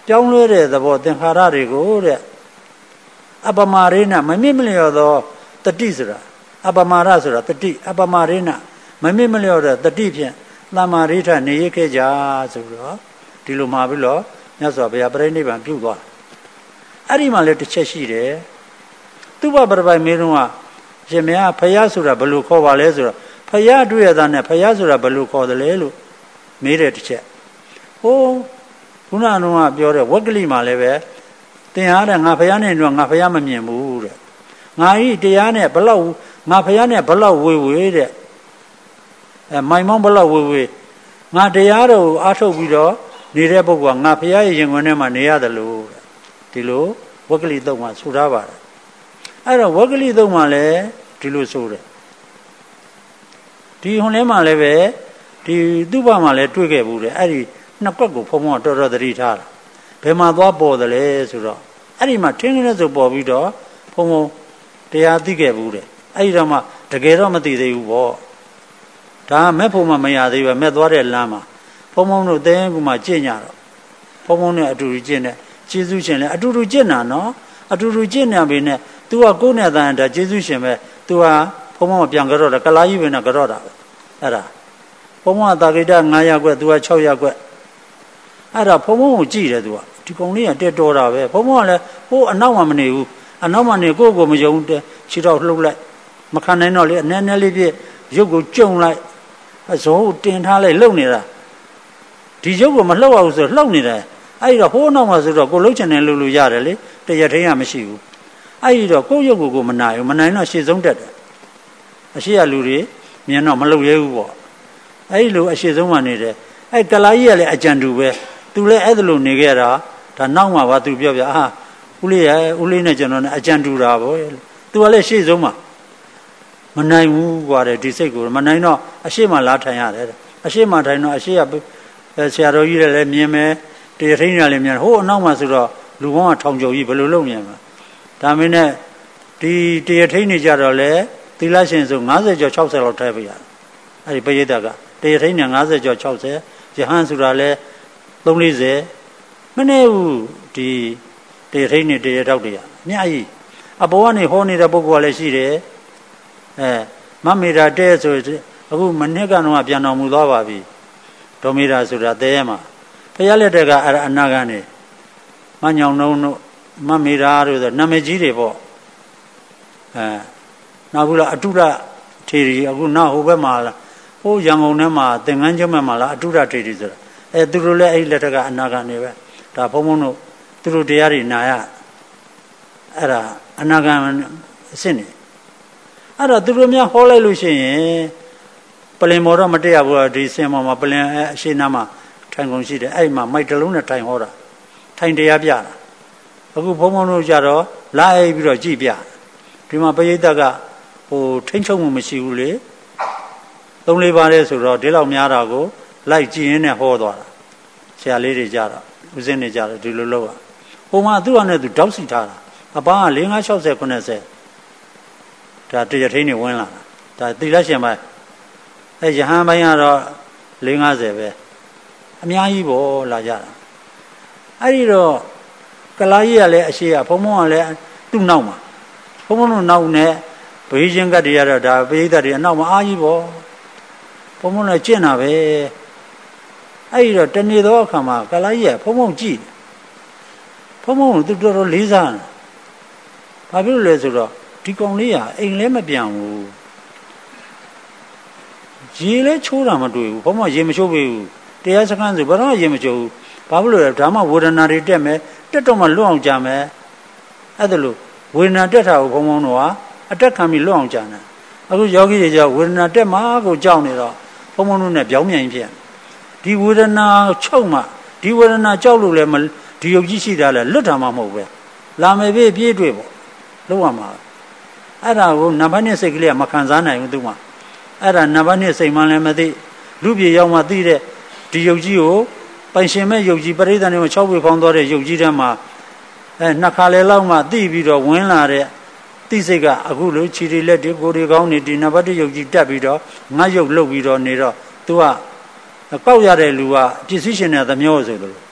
ပြောင်းလဲတဲ့သဘောသင်္ခါရတွေကိုတဲ့အပမာရိဏမမြင့်မလျော်သောတတိဆိုတာအပမာရဆိုတာတတိအပမာရိဏမမြင့်မလျော်တဲ့တတိဖြင့်သမ္မာရိဋ္ဌနေရခဲ့ကြဆိုတော့ဒီလိုမှာပြီးတော့မြတ်စွာဘုရားပြိဋိဘံပြုသွားအဲ့ဒီမှာလည်းတစ်ချက်ရှိတယ်သူ့ဘပရပိုင်မင်းတို့ကရှင်မင်းဖယားဆိုတာဘယ်လိုခေါ်ပါလဲဆိုတော့ဖယားတွေ့ရတာနဲ့ဖယားဆိုတာဘယ်လိုခေါ်တယ်လဲလို့မေးတယ်တစ်ချက်ဟိုခုနကပြောတဲ့ဝက်ကလိမှာလည်းပဲသင်ဟာတဲ့ငါဖယားနဲ့တော့ငါဖယားမမြင်ဘူးတဲ့ငါဤတရားနဲ့ဘလောက်ငါဖယားနဲ့ဘလောက်ဝေဝေတဲ့မိုင်မောင်းဘလောက်ဝေဝေငါတရားတော်ကိုအားထုတ်ပြီးတော့နေတဲ့ပုဂ္ဂိုလ်ကငါဖယားရဲ့ရင်ခွင်ထဲမှာနေရတယ်လို့ဒီလိုဝက်ကလိတုံးမှာဆိုထားပါတယ်အဲ့တော့ဝက်ကလိတုံးမှာလည်းဒီလိုဆိုတယ်ဒီဟွန်ထဲမှာလည်းပဲဒီသူ့ဘမှာလည်းတွေ့ခဲ့ဘူးတဲ့အဲ့ဒီနှစ်ကွက်ကိုဘုံဘုံတော်တော်သတိထားတာဘယ်မှာသွားပေါ်တယ်လဲဆိုတော့အဲ့ဒီမှာထင်းထင်းနဲ့ဆိုပေါ်ပြီးတော့ဘုံဘုံတရားသိခဲ့ဘူးတဲ့အဲ့ဒီတော့မှတကယ်တော့မသိသေးဘူးပေါ့ဒါမဲ့ဖို့မှမရသေးပဲမဲ့သွားတဲ့လမ်းမှာဘုံဘုံတို့တဲကူမှကြင့်ကြတော့ဘုံဘုံနဲ့အတူတူကြင့်တဲ့ကျေးဇူးရှင်လည်းအတူတူကြင့်တာနော်အတူတူကြင့်နေပြီနဲ့ तू ကကိုယ်နဲ့တန်တာကျေးဇူးရှင်ပဲ तू ကဘုံဘုံမပြန်ကြတော့တာကလာကြီးပဲနဲ့ကြတော့တာပဲအဲ့ဒါဘုံဘုံကတာဂိတ900ခွက် तू က600ခွက်အဲ့ဒါဘုံဘုံကိုကြည့်တယ် तू ကဒီပုံလေးကတက်တော်တာပဲဘုံဘုံကလည်းဟိုအနောက်မှမနေဘူးအနောက်မှနေကိုယ့်ကိုမယုံတဲ့ခြေတော့လှုပ်လိုက်မခံနိုင်တော့လေအနည်းနည်းလေးပြည့်ရုပ်ကိုကျုံလိုက်ဇောကိုတင်ထားလိုက်လှုပ်နေတာဒီရုပ်ကိုမလှုပ်အောင်ဆိုလှုပ်နေတယ်အဲ့ဒီတော့ဟိုးနောက်မှဆိုတော့ကိုလှုပ်ချင်တယ်လှုပ်လို့ရတယ်လေတရထင်းကမရှိဘူးအဲ့ဒီတော့ကိုယ့်ရုပ်ကိုမနိုင်ဘူးမနိုင်တော့ရှေ့ဆုံးတက်တယ်အရှိရလူတွေမြင်တော့မလှုပ်ရဲဘူးပေါ့အဲ့ဒီလိုအရှိဆုံးမှနေတယ်အဲ့ကလာကြီးကလည်းအကြံတူပဲသူလည်းအဲ့ဒါလိုနေခဲ့တာဒါနောက်မှပါသူပြောပြအာဦးလေးရဲ့ဦးလေးနဲ့ကျွန်တော်နဲ့အကြံတူတာပေါ့သူကလည်းရှေ့ဆုံးမှမနိုင်ဘူးကွာတဲ့ဒီစိတ်ကိုမနိုင်တော့အရှိမှလာထိုင်ရတယ်အရှိမှထိုင်တော့အရှိကဆရာတော်ကြီးလည်းမြင်မယ်တရားထိန်းရလည်းမြင်ဟိုအနောက်မှဆိုတော့လူပေါင်းကထောင်ကျော်ကြီးဘယ်လိုလုပ်မြင်မှာဒါမင်းနဲ့ဒီတရားထိန်းနေကြတော့လေသီလရှင်ဆို50ကျော်60လောက်ထိုင်ပြရတယ်အဲ့ဒီပရိသတ်ကတရားထိန်းနေ50ကျော်60ယဟန်ဆိုတာလဲ340မနေဘူးဒီတရားထိန်းနေတရားထောက်တွေအများကြီးအပေါ်ကနေဟောနေတဲ့ပုဂ္ဂိုလ်ကလည်းရှိတယ်မမေတာတဲဆိုအခုမနစ်ကတော့ပြန်တော်မူသွားပါပြီဒေါမေတာဆိုတာတဲမှာဖယားလက်တက်ကအဲ့ဒါအနာကနေမညောင်နှုံးတို့မမေတာတို့ဆိုနာမည်ကြီးတွေပေါ့နောက်ဘူးလားအတုရထေရီအခုနောက်ဟိုဘက်မှာဟိုရန်ကုန်ထဲမှာသင်္ကန်းကျွန်းဘက်မှာလားအတုရထေရီဆိုတာသူတို့လည်းအဲ့လက်ထက်ကအနာကနေပဲဒါဘုံဘုံတို့သူတို့တရားတွေနာရအဲ့ဒါအနာကအစ်စ်နေအဲ့တော့သူတို့များဟောလိုက်လို့ရှိရင်ပလင်မော်တော့မတက်ရဘူးဒီစင်မော်မှာပလင်အရှိနာမှာထိုင်ကုန်ရှိတယ်အဲ့မှာမိုက်တလုံးနဲ့ထိုင်ဟောတာထိုင်တရားပြတာအခုဘုံဘုံတို့ကြတော့လာအိပ်ပြီးတော့ကြည်ပြဒီမှာပရိသတ်ကဟိုထိမ့်ချုပ်မှုမရှိဘူးလေ3-4ပါးလဲဆိုတော့ဒီလောက်များတာကိုလိုက်ကြည်ရင်းနဲ့ဟောသွားတာဆရာလေးတွေကြတော့ဦးစင်းတွေကြတော့ဒီလိုလုပ်อ่ะဟိုမှာသူ့အနေနဲ့သူတောက်စီထားတာအပန်းက4560 90ဒါတရားထိန်းနေဝင်လာတာဒါသီလရှင်ပိုင်းအဲယဟန်ပိုင်းကတော့450ပဲအများကြီးပေါ့လာကြတာအဲ့ဒီတော့ကလာကြီးကလည်းအရှိကဘုံဘုံကလည်းသူ့နောက်မှာဘုံဘုံတို့နောက်နဲ့ဘေးချင်းကတည်းကတော့ဒါပိဋကတ်တွေအနောက်မှာအားကြီးပေါ့ဘုံဘုံလည်းကျင့်တာပဲအဲ့ဒီတော့တနေ့သောအခါမှာကလာကြီးကဘုံဘုံကြည့်ဘုံဘုံသူတော်တော်လေးစားတယ်ဘာဖြစ်လို့လဲဆိုတော့ဒီကောင်လေးကအိမ်လည်းမပြန်ဘူးရေလည်းချိုးတာမတွေ့ဘူးဘုံဘုံရေမချိုးပေးဘူးတရားစခန်းဆိုဘာတော့ရေမချိုးဘူးဘာဖြစ်လို့လဲဒါမှဝေဒနာတွေတက်မယ်တက်တော့မှလွတ်အောင်ကြမယ်အဲ့ဒါလို့ဝေဒနာတက်တာကိုဘုံဘုံတို့ကအတက်ခံပြီးလွတ်အောင်ကြတယ်အခုယောဂီတွေကြောင့်ဝေဒနာတက်မှကိုကြောက်နေတော့ဘုံဘုံတို့နဲ့ပြောင်းပြန်ဖြစ်ဒီဝေဒနာချုပ်မှဒီဝေဒနာကြောက်လို့လည်းဒီယုတ်ကြီးရှိတာလဲလွတ်တာမှမဟုတ်ပဲလာမယ်ပြေးပြေးတွေ့ပေါ့လုံးဝမှာအဲ့ဒါကိုနံပါတ်1စိတ်ကလေးကမခံစားနိုင်ဘူးသူမှအဲ့ဒါနံပါတ်2စိတ်မှလည်းမသိလူပြေရောက်မှသိတဲ့ဒီယုတ်ကြီးကိုပိုင်ရှင်မဲ့ယုတ်ကြီးပရိသတ်တွေမှာ6ဝေဖောင်းသွားတဲ့ယုတ်ကြီးထဲမှာနှစ်ခါလေလောက်မှသိပြီးတော့ဝင်လာတဲ့သိစိတ်ကအခုလိုခြေတွေလက်တွေကိုယ်တွေကောင်းနေဒီနံပါတ်1ယုတ်ကြီးတက်ပြီးတော့ငါယုတ်လုတ်ပြီးတော့နေတော့ तू ကကောက်ရတဲ့လူကပစ္စည်းရှင်တဲ့သမျောဆိုလို့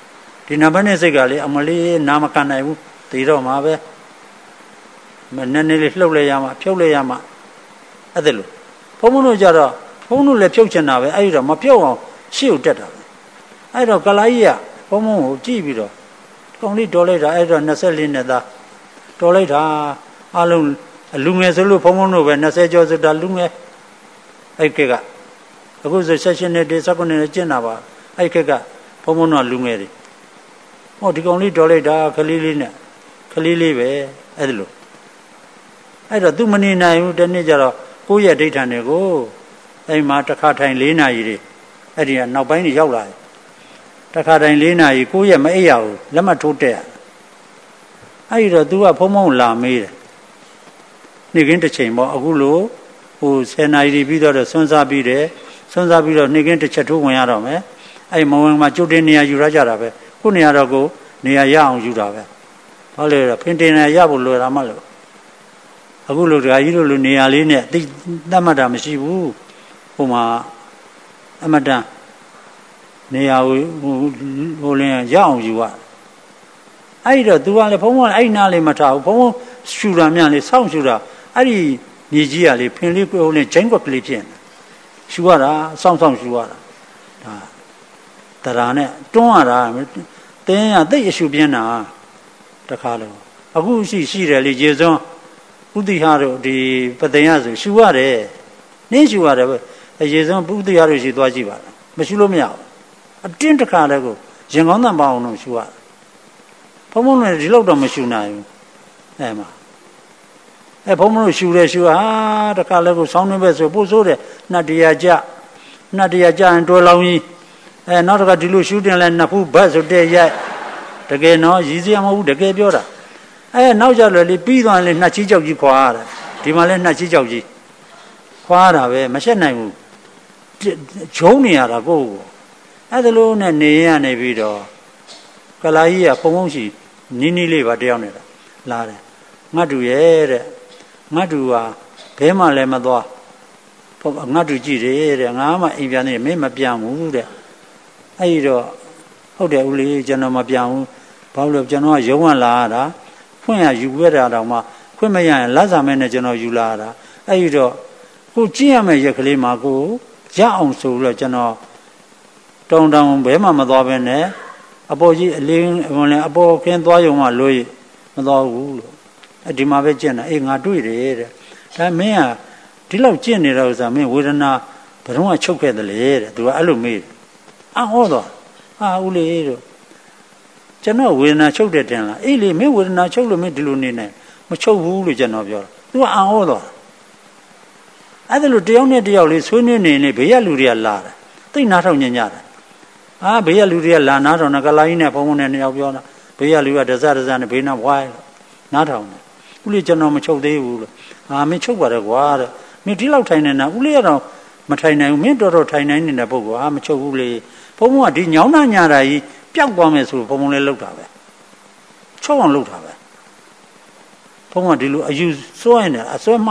ဒီနံပါတ်နဲ့စိတ်ကလေအမလေးနာမခံနိုင်ဘူးတည်တော့မှာပဲနည်းနည်းလေးလှုပ်လိုက်ရမှာဖြုတ်လိုက်ရမှာအဲ့ဒါလို့ဘုန်းဘုန်းတို့ကြတော့ဘုန်းတို့လည်းဖြုတ်ချင်တာပဲအဲ့ဒါမဖြုတ်အောင်ရှေ့ကိုတက်တာပဲအဲ့တော့ကလာကြီးကဘုန်းဘုန်းကိုကြည့်ပြီးတော့ကောင်းလေးတော်လိုက်တာအဲ့တော့24နှစ်သားတော်လိုက်တာအလုံးလူငယ်ဆိုလို့ဘုန်းဘုန်းတို့ပဲ20ကျော်ဆိုတာလူငယ်အဲ့ကအခုဆို16နှစ်တည်း19နှစ်ကျင့်တာပါအဲ့ကဘုန်းဘုန်းတို့လူငယ်တွေဟောဒီကောင်လေးတော်လိုက်တာခလေးလေးနဲ့ခလေးလေးပဲအဲ့ဒါလို့အဲ့တော့သူမနေနိုင်ဘူးတနေ့ကျတော့ကိုယ့်ရဲ့ဒိဋ္ဌာန်တွေကိုအဲ့မှာတစ်ခါထိုင်4နာရီတွေအဲ့ဒီကနောက်ပိုင်းတွေရောက်လာတယ်တစ်ခါထိုင်4နာရီကိုယ့်ရဲ့မအိပ်ရဘူးလက်မထိုးတက်အဲ့ဒီတော့ तू ကဖုံဖုံလာမေးတယ်နေ့ကင်းတစ်ချိန်ပေါ့အခုလို့ဟို10နာရီပြီးတော့ဆွန်းစားပြီးတယ်ဆွန်းစားပြီးတော့နေ့ကင်းတစ်ချက်ထိုးဝင်ရတော့မယ်အဲ့မဝင်မှာကြိုတင်နေရာယူရကြတာပဲခုနေရာတော့ကိုနေရာရအောင်ယူတာပဲဘာလဲဖင်တင်နေရဖို့လွယ်တာမှလို့အခုလိုဒကာကြီးတို့လူနေရာလေးနဲ့သိတတ်မှတ်တာမရှိဘူးဟိုမှာအမတန်နေရာဟိုလင်းရအောင်ယူရအဲ့တော့ तू ကလည်းဘုံဘုံအဲ့နားလေးမထားဘူးဘုံဘုံရှူတာများလေးစောင့်ရှူတာအဲ့ဒီမြေကြီးကလေဖင်လေးကိုယ်နဲ့ဂျိန်းကွက်ကလေးဖြစ်နေရှူရတာစောင့်ရှူရတာဒါတရားနဲ့တွန်းရတာတင်းရသိအရှူပြင်းတာတခါလုံးအခုရှိတယ်လေရေစွန်းဥတိဟတို့ဒီပသိယဆိုရှူရတယ်နင်းရှူရတယ်ပဲရေစွန်းဥတိဟတို့ရှိသွားကြည့်ပါလားမရှူလို့မရဘူးအတင်းတခါလည်းကိုရင်ကောင်းတန်ပါအောင်လို့ရှူရတယ်ဘုံဘုံနဲ့ဒီလောက်တော့မရှူနိုင်ဘူးအဲ့မှာဘုံဘုံတို့ရှူတယ်ရှူဟာတခါလည်းကိုဆောင်းနေပဲဆိုပို့ဆိုးတယ်နှစ်တရာကြရင်တွဲလောင်းကြီးနောက်တစ်ခါဒီလိုရှူတင်လဲနှစ်ဖူးဘတ်ဆိုတဲ့ရိုက်တကယ်နော်ရည်စရာမဟုတ်ဘူးတကယ်ပြောတာနောက်ကြလွယ်လေးပြီးသွားရင်လည်းနှစ်ချီကြောက်ကြီးခွာရတယ်ဒီမှာလည်းနှစ်ချီကြောက်ကြီးခွာရတာပဲမရှက်နိုင်ဘူးဂျုံနေရတာကိုအဲ့ဒါလို့နဲ့နေရနေပြီးတော့ကလာကြီးကပုံပုံရှိနီးနီးလေးပါတယောက်နေတာလာတယ်ငတ်တူရဲ့တဲ့ငတ်တူဟာဘဲမှလည်းမသွားငတ်တူကြည့်တယ်တဲ့ငါမှအိမ်ပြန်နေမင်းမပြန်ဘူးတဲ့အဲ့ဒီတော့ဟုတ်တယ်ဦးလေးကျွန်တော်မပြန်ဘူးဘာလို့လဲကျွန်တော်ကရုံးဝလာရတာဖွင့်ရယူခဲ့တာတောင်မှခွင့်မရရင်လက်စာမဲနဲ့ကျွန်တော်ယူလာရတာအဲ့ဒီတော့ကိုကြည့်ရမယ့်ရက်ကလေးမှာကိုရအောင်ဆိုလို့ကျွန်တော်တောင်ဘဲမှမသွားဘဲနဲ့အပေါ်ကြီးအလင်းဝင်လဲအပေါ်ခင်းသွားရုံကလို့မသွားဘူးလို့ဒီမှာပဲကျင့်တာငါတွေ့တယ်တဲ့ဒါမင်းကဒီလောက်ကျင့်နေတော့ဥစားမင်းဝေဒနာဘယ်တော့မှချုပ်ခဲ့တယ်လေတဲ့သူကအဲ့လိုမေးတယ်ဟောတော့ဦးလေးတို့ကျွန်တော်ဝေဒနာချုပ်တယ်တင်လားအေးလေမင်းဝေဒနာချုပ်လို့မင်းဒီလိုနေနိုင်မချုပ်ဘူးလို့ကျွန်တော်ပြောတာသူကအံ့ဩတော့အဲ့ဒါလို့တယောက်နဲ့တယောက်လေးဆွေးနွေးနေဘေးကလူတွေကလာတယ်သိနားထောင်ညင်ကြတယ်ဘေးကလူတွေကလာနားထောင်တယ်ကလာကြီးနဲ့ဘုံဘုံနဲ့နှစ်ယောက်ပြောတာဘေးကလူကဒဇနဲ့ဘေးနားဝိုင်းနားထောင်တယ်ဦးလေးကျွန်တော်မချုပ်သေးဘူးလို့မင်းချုပ်ပါတယ်ကွာတဲ့မင်းဒီလောက်ထိုင်နေတာဦးလေးကတော့မထိုင်နိုင်ဘူးမင်းတော်ထိုင်နိုင်နေတဲ့ပုဂ္ဂိုလ်မချုပ်ဘူးလေဘုံဘုံကဒီညောင်းနာညာတာကြီးပျောက်သွားမယ်ဆိုဘုံဘုံလည်းလောက်တာပဲချုပ်အောင်လောက်တာပဲဘုံဘုံကဒီလိုအယူစွဲနေအစွဲမှ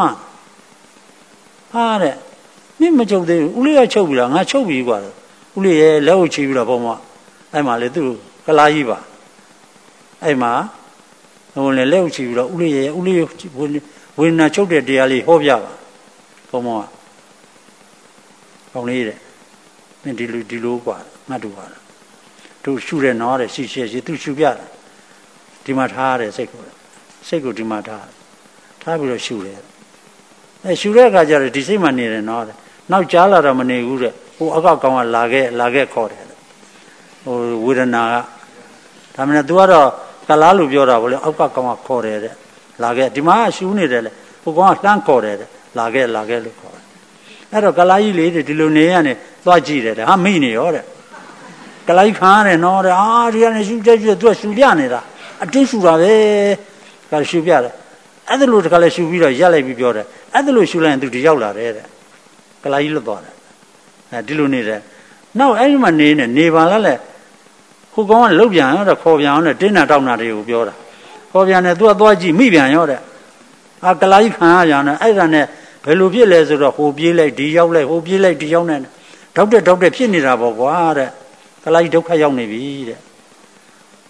တဲ့မင်းမချုပ်သေးဘူးဦးလေးကချုပ်ပြီလားငါချုပ်ပြီကွာဦးလေးရဲ့လက်ကိုချီပြီးတော့ဘုံဘုံအဲ့မှာလေသူ့ကလာကြီးပါအဲ့မှာဟိုလေလက်ကိုချီပြီးတော့ဦးလေးရဲ့ဦးလေးဝေဒနာချုပ်တဲ့တရားလေးဟောပြပါဘုံဘုံကကောင်းလေးတဲ့မင်းဒီလိုกว่าငါတို့ပါလားတို့ရှုတဲ့နော်တဲ့ရှိသူရှုပြတယ်ဒီမှာထားရတယ်စိတ်ကိုဒီမှာထားပြီးတော့ရှုတယ်ရှုတဲ့အခါကျတော့ဒီစိတ်မှနေတယ်နော်တဲ့နောက်ကြားလာတော့မနေဘူးတဲ့ဟိုအကောက်ကောင်ကလာခဲ့ခေါ်တယ်ဟိုဝေဒနာကဒါမှမဟုတ် तू ကတော့ကလားလို့ပြောတာဗောလေအောက်ကကောင်ကခေါ်တယ်တဲ့လာခဲ့ဒီမှာရှုနေတယ်လေဟိုကောင်ကလှမ်းခေါ်တယ်တဲ့လာခဲ့လို့ခေါ်တယ်အဲ့တော့ကလားကြီးလေးဒီလိုနေရနေသွားကြည့်တယ်တဲ့မိနေရောတဲ့ကလိုက်ခါရတယ်နော်တဲ့ဒီကနေရှူတဲ့သူကရှူပြနေတာအတင်းရှူတာပဲကရှူပြတယ်အဲ့ဒါလို့တခါလဲရှူပြီးတော့ရက်လိုက်ပြီးပြောတယ်အဲ့ဒါလို့ရှူလိုက်ရင်သူဒီရောက်လာတယ်တဲ့ကလိုက်ကြီးလွတ်သွားတယ်ဒီလိုနေတယ်နောက်အဲ့ဒီမှာနေပါလားလေဟိုကောင်ကလုတ်ပြန်ရောတဲ့ခေါ်ပြန်ရောတဲ့တင်းနာတောက်နာတွေကိုပြောတာခေါ်ပြန်တယ်သူကသွားကြည့်မိပြန်ရောတဲ့ကလိုက်ကြီးခံရကြတယ်အဲ့ဒါနဲ့ဘယ်လိုဖြစ်လဲဆိုတော့ဟိုပြေးလိုက်ဒီရောက်လိုက်ဟိုပြေးလိုက်ဒီရောက်နေတောက်တဲ့ဖြစ်နေတာပေါ့ကွာတဲ့ကလာကြီးဒုက္ခရောက်နေပြီတဲ့ဟ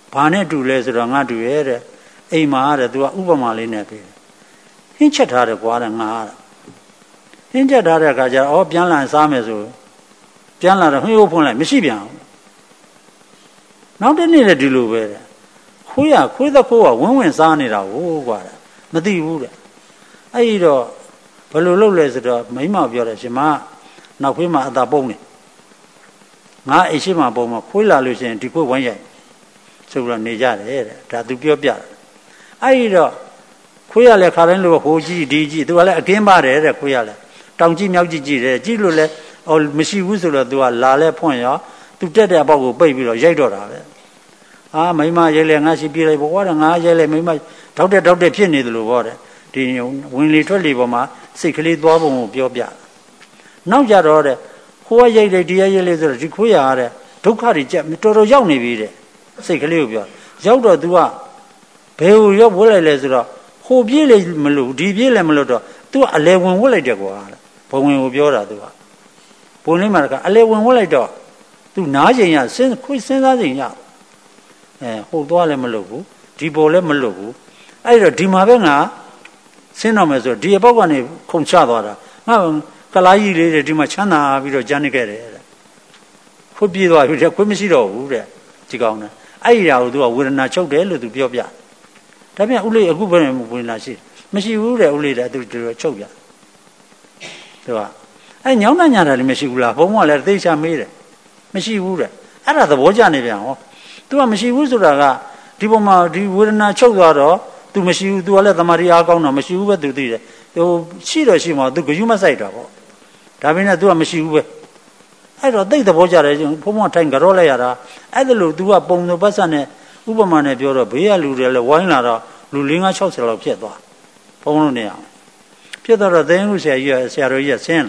ဘာနဲ့တူလဲဆိုတော့ငါတူရဲ့တဲ့အိမ်မှာတဲ့ तू ကဥပမာလေးနဲ့ပြေဟင်းချက်ထားတယ်ကွာတဲ့ငါတဲ့ဟင်းချက်ထားတဲ့အခါကျတော့ပြန်လာစားမယ်ဆိုပြန်လာတော့ဟင်းကိုဖွင့်လိုက်မရှိပြန်ဘူးနောက်တစ်နေ့လည်းဒီလိုပဲတဲ့ခွေးသခိုးကဝင်းစားနေတာကိုကွာတဲ့မသိဘူးတဲ့အဲ့ဒီတော့ဘယ်လိုလုပ်လဲဆိုတော့မိမပြောတယ်ရှင်မနောက်ဖေးမှာအသာပုံးနေငါအိမ်ရှိမှပုံမှာခွေးလာလို့ရှိရင်ဒီခွေးဝမ်းရိုက်ဆိုပြီးတော့နေကြတယ်တဲ့ဒါသူပြောပြတယ်အဲ့ဒီတော့ခွေးရလဲခါတိုင်းလို့ဟိုကြည့်ဒီကြည့်သူကလည်းအကင်းပါတယ်တဲ့ခွေးရလဲတောင်ကြည့်မြောက်ကြည့်ကြည့်တယ်ကြည့်လို့လဲမရှိဘူးဆိုတော့သူကလာလဲဖွင့်ရောသူတက်တဲ့အပေါက်ကိုပိတ်ပြီးတော့ရိုက်တော့တာပဲမိမရိုက်လဲငါရှိပြေးလိုက်ဘောတဲ့ငါရိုက်လဲမိမတောက်တက်ဖြစ်နေတယ်လို့ဘောတဲ့ဒီဝင်လေထွက်လေပေါ်မှာစိတ်ကလေးသွားပုံကိုပြောပြနောက်ကြတော့တဲ့ဟိုကရိုက်တယ်ဒီကရိုက်လေဆိုတော့ဒီခွေးရတဲ့ဒုက္ခတွေကြက်တော်တော်ရောက်နေပြီတဲ့စိတ်ကလေးကိုပြောရောက်တော့ तू ကဘယ်ကိုရောက်ဝတ်လိုက်လဲဆိုတော့ဟိုပြေးလေမလို့ဒီပြေးလေမလို့တော့ तू ကအလဲဝင်ဝတ်လိုက်တယ်ကွာဘုံဝင်ကိုပြောတာ तू ကဘုံလေးမှာကအလဲဝင်ဝတ်လိုက်တော့ तू နားချိန်ရခွေးစဉ်းစားချိန်ရဟိုသွားလည်းမလို့ဘူးဒီပေါ်လည်းမလို့ဘူးအဲ့တော့ဒီမှာပဲငါဆင်းတော့မယ်ဆိုဒီအပေါက်ကနေခုန်ချသွားတာငါကလားကြီးလေးတွေဒီမှာချမ်းသာပြီးတော့ကြားနေခဲ့တယ်တဲ့ခွေးပြေးသွားပြီတဲ့ခွေးမရှိတော့ဘူးတဲ့ဒီကောင်းတယ်အဲ့ဒီဟာကို तू ကဝေဒနာချုပ်တယ်လို့ तू ပြောပြဒါပြန်ဦးလေးအခုဘယ်နဲ့ဝေဒနာရှိမရှိဘူးတဲ့ဦးလေးတဲ့ तू ချုပ်ပြသူကအဲ့ညောင်းညာတာလည်းမရှိဘူးလားဘုံကလည်းသိချာမေးတယ်မရှိဘူးတဲ့အဲ့ဒါသဘောကျနေပြန်ဟော तू ကမရှိဘူးဆိုတာကဒီပုံမှာဒီဝေဒနာချုပ်သွားတော့ तू မရှိဘူး तू ကလည်းသမာဓိအားကောင်းတော့မရှိဘူးပဲ तू သိတယ်ဟိုရှိတော့ရှိမှာ तू ဂယုမဆိုင်တာပေါ့ဒါပေမဲ့ तू ကမရှိဘူးပဲအဲ့တော့သိသဘောကျတယ်ဘုံကထိုင်ကြောလိုက်ရတာအဲ့ဒါလို့ तू ကပုံစံပတ်စံနဲ့ဥပမာနဲ့ပြောတော့ဘေးကလူတွေလည်းဝိုင်းလာတော့လူ50-60လောက်ဖြစ်သွားဘုံလို့နေအောင်ဖြစ်တော့သင်္ကုဆရာတော်ကြီးကဆင်း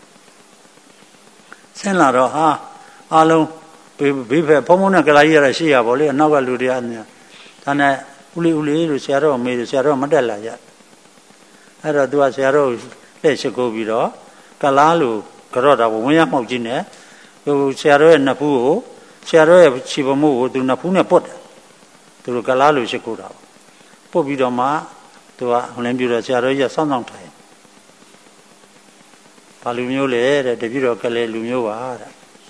လာတော့ဟာအားလုံးဘေးဖက်ဘုံနဲ့ကလာကြီးရတာရှိရပါလေအနောက်ကလူတွေအနေနဲ့ဒါနဲ့ဦးလေးလို့ဆရာတော်မေးလို့ဆရာတော်မတက်လာကြအဲ့တော့ तू ကဆရာတော်လက်ရှိကိုပြီးတော့ကလားလို့ကြော့တာဝင်းရမှောက်ကြီးနဲ့ဟိုဆရာတော်ရဲ့နှစ်ဖူးကိုဆရာတော်ရဲ့ခြေပမို့ကို तू နှစ်ဖူးနဲ့ပုတ်တယ်သူတို့ကလားလို့ရှိခိုးတာပုတ်ပြီးတော့မှ तू ကဟိုလည်းပြတော့ဆရာတော်ကြီးကစောင့်ထိုင်ဘာလူမျိုးလဲတဲ့တပြည့်တော်ကလေးလူမျိုးပါတဲ့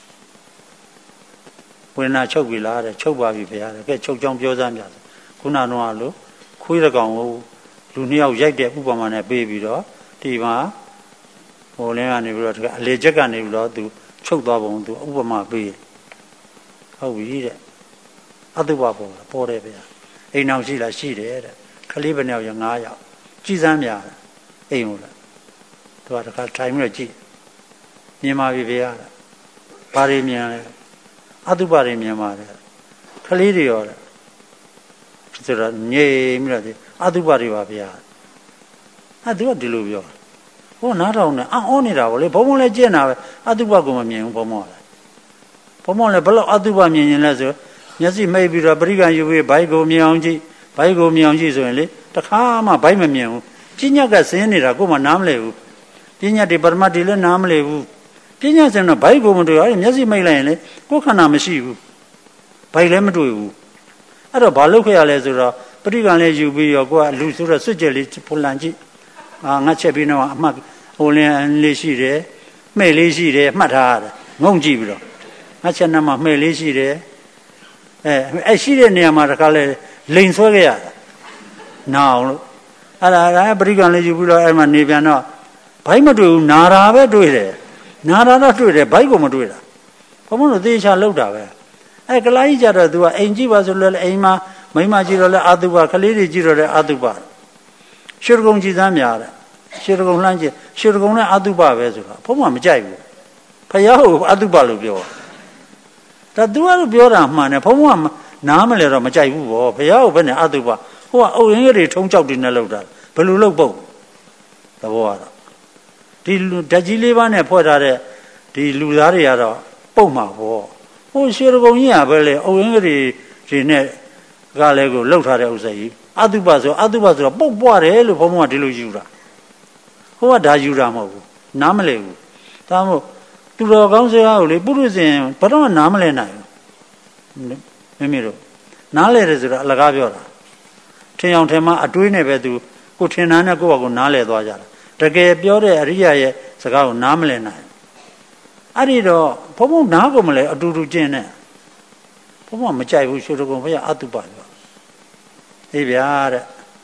ဝေဒနာချုပ်ပြီလားတဲ့ချုပ်ပါပြီဗျာတဲ့ကဲချုပ်ကြောင်းပြောစမ်းပြခုနကတော့လို့ခွေးတကောင်ကိုလူနှစ်ယောက်ရိုက်တဲ့ဥပမာနဲ့ပေးပြီးတော့ဒီမှာဟိုလင်းကနေပြီးတော့အလေချက်ကနေပြီးတော့ तू ချုပ်သွားပုံ तू ဥပမာပေးဟုတ်ပြီတဲ့အတုပပေါ်တယ်ဗျာအိမ်အောင်ရှိလားရှိတယ်တဲ့ခလေးဘယ်နှယောက်ရ9ယောက်ကြည်စမ်းများအိမ်ဟုတ်လား तू ကတခါထိုင်ပြီးတော့ကြည့်မြင်ပါပြီဗျာဘာတွေမြင်လဲအတုပတွေမြင်ပါတယ်ခလေးတွေရောတဲ့ဆိုတော့ငြိမ်ပြီးတော့အတုပတွေပါဗျာသူကဒီလိုပြောဟိုနားထောင်နေအော်နေတာဗောလေဘုံလည်းကျင့်တာပဲအတုပကိုမမြင်ဘူးဘုံမောလည်းဘုံမောလည်းဘလို့အတုပမြင်ရင်လဲဆိုမျက်စိမိတ်ပြီးတော့ပရိက္ခယူပြီးဘိုက်ကိုမြင်အောင်ကြည့်ဘိုက်ကိုမြင်အောင်ကြည့်ဆိုရင်လေတခါမှဘိုက်မမြင်ဘူးပညာကစင်းနေတာကိုမှနားမလဲဘူးပညာတွေပရမတ်တွေလည်းနားမလဲဘူးပညာစင်းတော့ဘိုက်ကိုမတွေ့ဘူးမျက်စိမိတ်လိုက်ရင်လေကိုယ်ခန္ဓာမရှိဘူးဘိုက်လည်းမတွေ့ဘူးအဲ့တော့ဘာလုပ်ခဲ့ရလဲဆိုတော့ပရိက္ခလည်းယူပြီးရောကိုကလူဆိုတော့စွတ်ကြက်လေးဖုန်လန်ကြည့်ငါချက်ပြီးတော့အမှတ်ဟိုလင်းလေးရှိတယ်မှဲ့လေးရှိတယ်မှတ်ထားရတယ်ငုံကြည့်ပြီးတော့ငါချက်နှမှာမှဲ့လေးရှိတယ်အဲ့ရှိတဲ့နေရာမှာတခါလဲလိန်ဆွဲခဲ့ရတာနာအောင်လို့အဲ့ဒါပရိက္ခလေးယူပြီးတော့အဲ့မှာနေပြန်တော့ဘိုက်မတွေ့ဘူးနာတာပဲတွေ့တယ်နာတာတော့တွေ့တယ်ဘိုက်ကိုမတွေ့တာဘုံဘုံတို့သေချာလောက်တာပဲအဲ့ကလားကြီးကြတော့ तू ကအိမ်ကြည့်ပါဆိုလဲအိမ်မှာမိမကြည့်တော့လဲအာတုပကလေးတွေကြည့်တော့လဲအာတုပရွှေကုံကြည်စမ်းများတဲ့ရွှေကုံလှမ်းကြည့်ရွှေကုံနဲ့အာတုပပဲဆိုတော့ဘုံကမကြိုက်ဘူးဖယားကိုအာတုပလို့ပြောဒါ तू ကတော့ပြောတာမှန်တယ်ဘုံကနားမလဲတော့မကြိုက်ဘူးဗောဖယားကိုဘယ်နဲ့အာတုပဟိုကအုပ်ရင်းတွေထုံးကြောက်တွေနဲ့လောက်တာဘယ်လိုလောက်ပုတ်သဘောကတော့ဒီဓာတ်ကြီးလေးပါးနဲ့ဖွဲ့ထားတဲ့ဒီလူသားတွေကတော့ပုတ်မှာဗောဟိုရွှေကုံကြီးကပဲလေအုပ်ရင်းတွေနဲ့ကလည်းကိုလှုပ်ထားတဲ့ဥစ္စာကြီးအတုပဆိုတော့ပုတ်ပွားတယ်လို့ဘုံဘုံကဒီလိုယူတာဟိုကဒါယူတာမဟုတ်ဘူးနားမလဲဘူးဒါမို့သူတော်ကောင်းစကားကိုလေပုရုဇဉ်ဘယ်တော့မှနားမလဲနိုင်ဘူးမိမိတို့နားလဲတယ်ဆိုတာအလကားပြောတာထင်အောင်ထင်မှအတွေးနဲ့ပဲသူကိုထင်တာနဲ့ကိုယ့်ဘာကိုနားလဲသွားကြတာတကယ်ပြောတဲ့အရိယာရဲ့စကားကိုနားမလည်နိုင်အဲ့ဒီတော့ဘုံဘုံနားကိုမလဲအတူတူကျင့်နဲ့ဘုံဘုံမကြိုက်ဘူးရွှေတကုံဘုရားအတုပပြောအေးဗျာတဲ့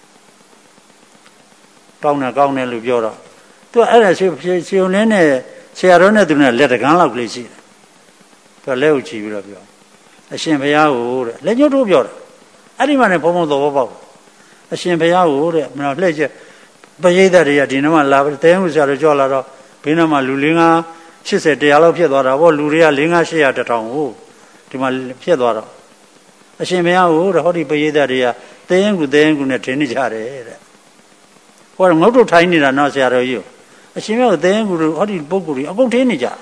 ကောင်းတယ်လို့ပြောတော့သူအဲ့ဒါရွှေုံလင်းနဲ့ဆရာတော်နဲ့သူနဲ့လက်တကန်းလောက်ကလေးရှိတယ်သူလက်ကိုချီပြီးတော့ပြောအရှင်ဘုရားကိုတဲ့လက်ညှိုးထိုးပြောတယ်အဲ့ဒီမှာနဲ့ဘုံဘုံသဘောပေါက်အရှင်ဘုရားကိုတဲ့မနော်လှည့်ချက်ပရိသတ်တွေကဒီနေ့မှလာတဲမှုဆရာတော်ကြောလာတော့ဘေးနားမှာလူ80 100လောက်ဖြစ်သွားတာဗောလူတွေက50 800 1000ကိုဒီမှာဖြစ်သွားတော့အရှင်ဘုရားကိုတဲ့ဟောဒီပရိသတ်တွေကတဲရင်ကူနဲ့ထင်းနေကြတယ်တဲ့ဟောငုတ်တို့ထိုင်းနေတာနော်ဆရာတော်ကြီးအရှင်ဘုရားတဲရင်ကူတို့ဟောဒီပုဂ္ဂိုလ်ကြီးအကုန်ထင်းနေကြ